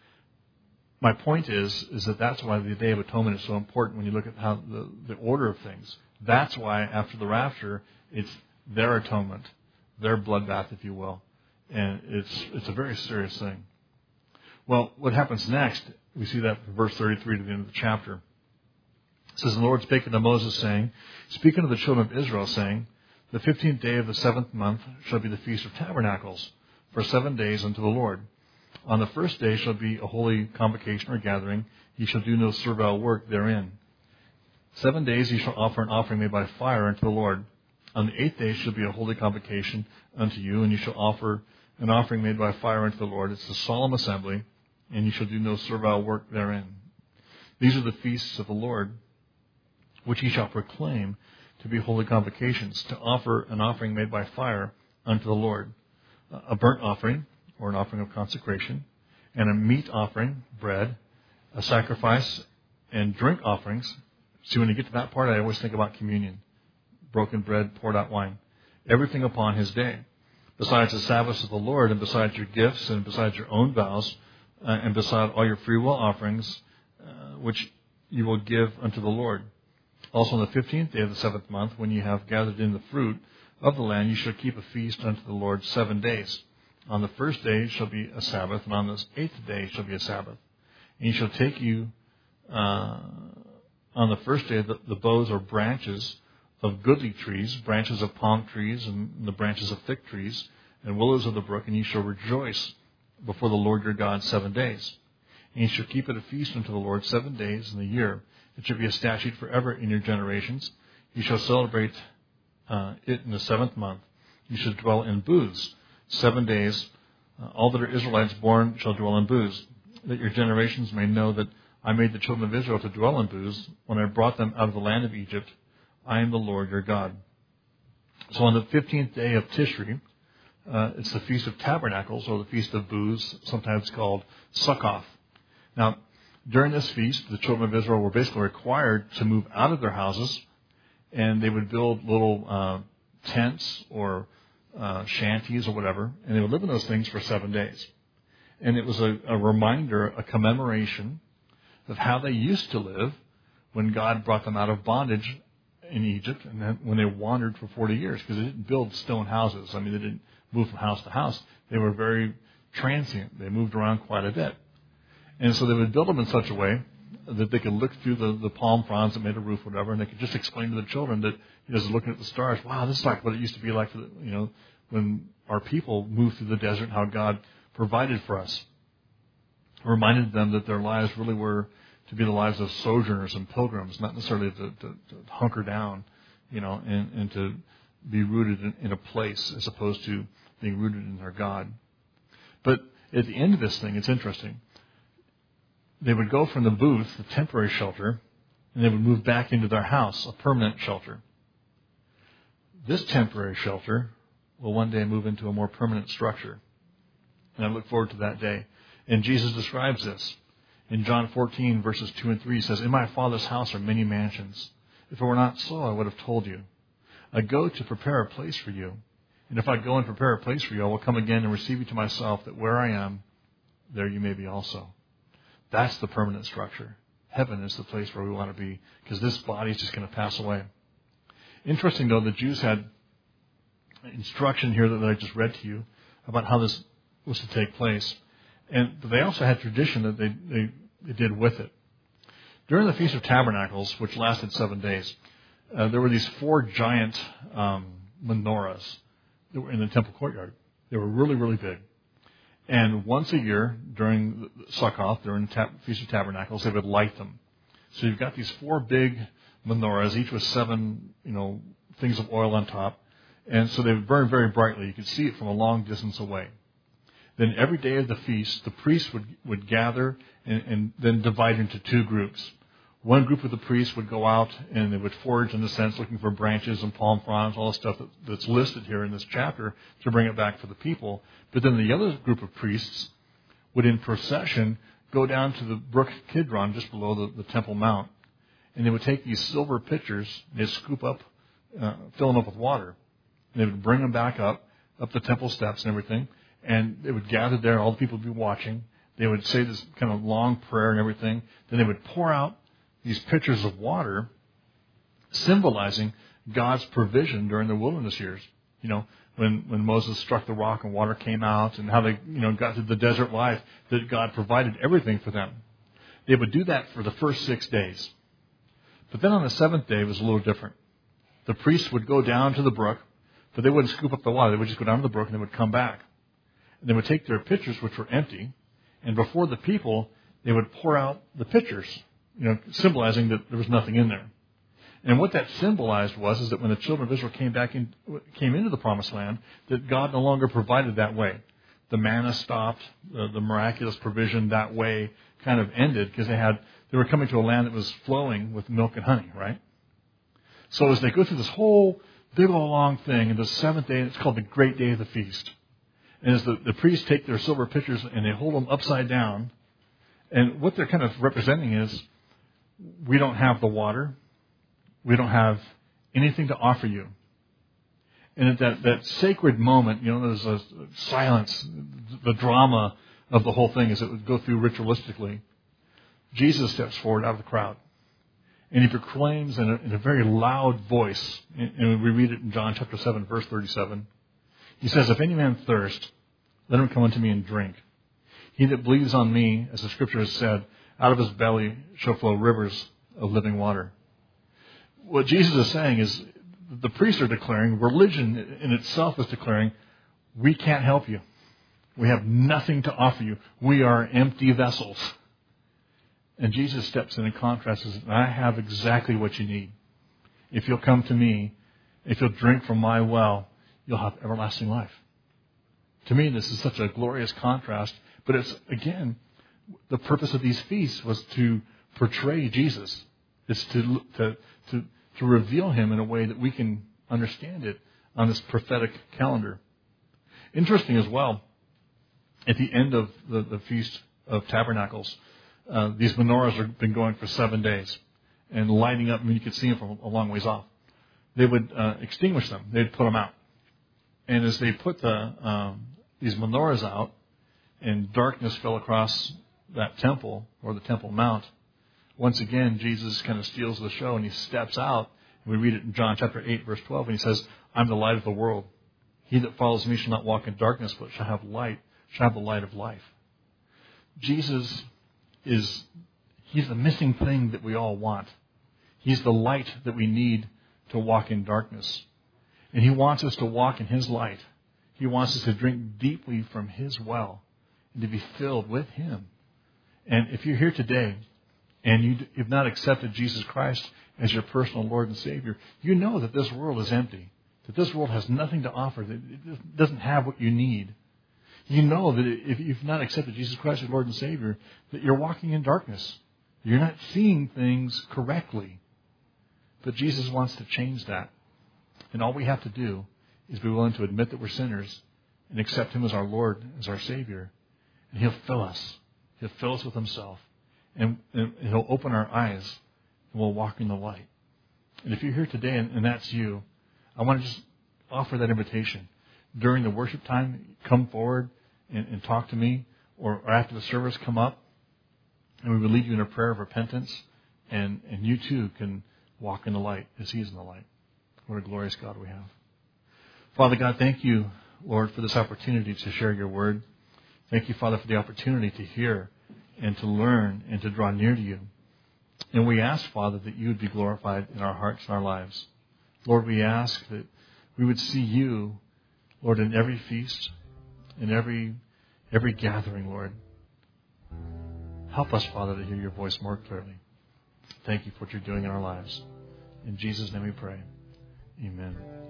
My point is that that's why the Day of Atonement is so important when you look at how the order of things. That's why after the rapture, it's their atonement, their bloodbath, if you will. And it's a very serious thing. Well, what happens next, we see that from verse 33 to the end of the chapter. It says, "And the Lord spake unto Moses, saying, Speak unto the children of Israel, saying, The 15th day of the 7th month shall be the Feast of Tabernacles, for 7 days unto the Lord. On the first day shall be a holy convocation or gathering. Ye shall do no servile work therein. 7 days ye shall offer an offering made by fire unto the Lord. On the 8th day shall be a holy convocation unto you, and ye shall offer an offering made by fire unto the Lord. It's a solemn assembly, and you shall do no servile work therein. These are the feasts of the Lord, which ye shall proclaim to be holy convocations, to offer an offering made by fire unto the Lord, a burnt offering, or an offering of consecration, and a meat offering, bread, a sacrifice, and drink offerings. See, when you get to that part, I always think about communion. Broken bread, poured out wine. Everything upon his day. Besides the Sabbaths of the Lord, and besides your gifts, and besides your own vows, and beside all your freewill offerings, which you will give unto the Lord. Also on the 15th day of the 7th month, when you have gathered in the fruit of the land, you shall keep a feast unto the Lord 7 days. On the first day shall be a Sabbath, and on the 8th day shall be a Sabbath. And you shall take you, on the first day, the boughs or branches of goodly trees, branches of palm trees, and the branches of thick trees, and willows of the brook, and you shall rejoice before the Lord your God 7 days. And you shall keep it a feast unto the Lord 7 days in the year. It shall be a statute forever in your generations. You shall celebrate it in the 7th month. You shall dwell in booths 7 days. All that are Israelites born shall dwell in booths, that your generations may know that I made the children of Israel to dwell in booths when I brought them out of the land of Egypt. I am the Lord your God. So on the 15th day of Tishri, it's the Feast of Tabernacles, or the Feast of Booths, sometimes called Sukkoth. Now, during this feast, the children of Israel were basically required to move out of their houses, and they would build little tents or shanties or whatever, and they would live in those things for 7 days. And it was a reminder, a commemoration of how they used to live when God brought them out of bondage in Egypt, and then when they wandered for 40 years, because they didn't build stone houses. I mean, they didn't move from house to house. They were very transient. They moved around quite a bit. And so they would build them in such a way that they could look through the palm fronds that made a roof, whatever, and they could just explain to the children that, as they're looking at the stars, wow, this is like what it used to be like, when our people moved through the desert, how God provided for us. It reminded them that their lives really were to be the lives of sojourners and pilgrims, not necessarily to hunker down, and to be rooted in a place as opposed to being rooted in their God. But at the end of this thing, it's interesting. They would go from the booth, the temporary shelter, and they would move back into their house, a permanent shelter. This temporary shelter will one day move into a more permanent structure. And I look forward to that day. And Jesus describes this. In John 14, verses 2 and 3, he says, "In my Father's house are many mansions. If it were not so, I would have told you. I go to prepare a place for you. And if I go and prepare a place for you, I will come again and receive you to myself, that where I am, there you may be also." That's the permanent structure. Heaven is the place where we want to be, because this body is just going to pass away. Interesting, though, the Jews had instruction here that I just read to you about how this was to take place. And they also had tradition that they did with it. During the Feast of Tabernacles, which lasted 7 days, there were these 4 giant menorahs that were in the temple courtyard. They were really, really big. And once a year, during Sukkoth, during the Feast of Tabernacles, they would light them. So you've got these 4 big menorahs, each with 7, things of oil on top. And so they would burn very brightly. You could see it from a long distance away. Then every day of the feast, the priests would gather and then divide into 2 groups. One group of the priests would go out and they would forage, in a sense, looking for branches and palm fronds, all the stuff that's listed here in this chapter, to bring it back for the people. But then the other group of priests would, in procession, go down to the brook Kidron, just below the Temple Mount, and they would take these silver pitchers, they'd scoop up, fill them up with water. And they would bring them back up the temple steps and everything, and they would gather there, all the people would be watching. They would say this kind of long prayer and everything. Then they would pour out these pitchers of water, symbolizing God's provision during the wilderness years. When Moses struck the rock and water came out, and how they, got through the desert life, that God provided everything for them. They would do that for the first 6 days. But then on the 7th day, it was a little different. The priests would go down to the brook, but they wouldn't scoop up the water. They would just go down to the brook and they would come back. And they would take their pitchers, which were empty, and before the people, they would pour out the pitchers, symbolizing that there was nothing in there. And what that symbolized is that when the children of Israel came into the Promised Land, that God no longer provided that way. the manna stopped, the miraculous provision that way kind of ended because they were coming to a land that was flowing with milk and honey, right? So as they go through this whole big old long thing, and the seventh day, it's called the Great Day of the Feast. And as the priests take their silver pitchers and they hold them upside down, and what they're kind of representing is, we don't have the water, we don't have anything to offer you. And at that sacred moment, there's a silence, the drama of the whole thing as it would go through ritualistically. Jesus steps forward out of the crowd. And he proclaims in a very loud voice, and we read it in John chapter 7, verse 37. He says, "If any man thirst, let him come unto me and drink. He that believes on me, as the scripture has said, out of his belly shall flow rivers of living water." What Jesus is saying is, the priests are declaring, religion in itself is declaring, we can't help you. We have nothing to offer you. We are empty vessels. And Jesus steps in and contrasts and says, I have exactly what you need. If you'll come to me, if you'll drink from my well, you'll have everlasting life. To me, this is such a glorious contrast. But it's, again, the purpose of these feasts was to portray Jesus. It's to reveal him in a way that we can understand it on this prophetic calendar. Interesting as well, at the end of the Feast of Tabernacles, these menorahs have been going for 7 days and lighting up. I mean, you could see them from a long ways off. They would extinguish them. They'd put them out. And as they put these menorahs out and darkness fell across that temple or the Temple Mount, once again, Jesus kind of steals the show and he steps out. And we read it in John chapter 8, verse 12, and he says, I'm the light of the world. He that follows me shall not walk in darkness, but shall have light, shall have the light of life. Jesus he's the missing thing that we all want. He's the light that we need to walk in darkness. And he wants us to walk in his light. He wants us to drink deeply from his well and to be filled with him. And if you're here today and you've not accepted Jesus Christ as your personal Lord and Savior, you know that this world is empty, that this world has nothing to offer, that it doesn't have what you need. You know that if you've not accepted Jesus Christ as Lord and Savior, that you're walking in darkness. You're not seeing things correctly. But Jesus wants to change that. And all we have to do is be willing to admit that we're sinners and accept him as our Lord, as our Savior. And he'll fill us. He'll fill us with himself. And he'll open our eyes and we'll walk in the light. And if you're here today and that's you, I want to just offer that invitation. During the worship time, come forward and talk to me. Or after the service, come up. And we will lead you in a prayer of repentance. And you too can walk in the light as he's in the light. What a glorious God we have. Father God, thank you, Lord, for this opportunity to share your word. Thank you, Father, for the opportunity to hear and to learn and to draw near to you. And we ask, Father, that you would be glorified in our hearts and our lives. Lord, we ask that we would see you, Lord, in every feast, in every gathering, Lord. Help us, Father, to hear your voice more clearly. Thank you for what you're doing in our lives. In Jesus' name we pray. Amen.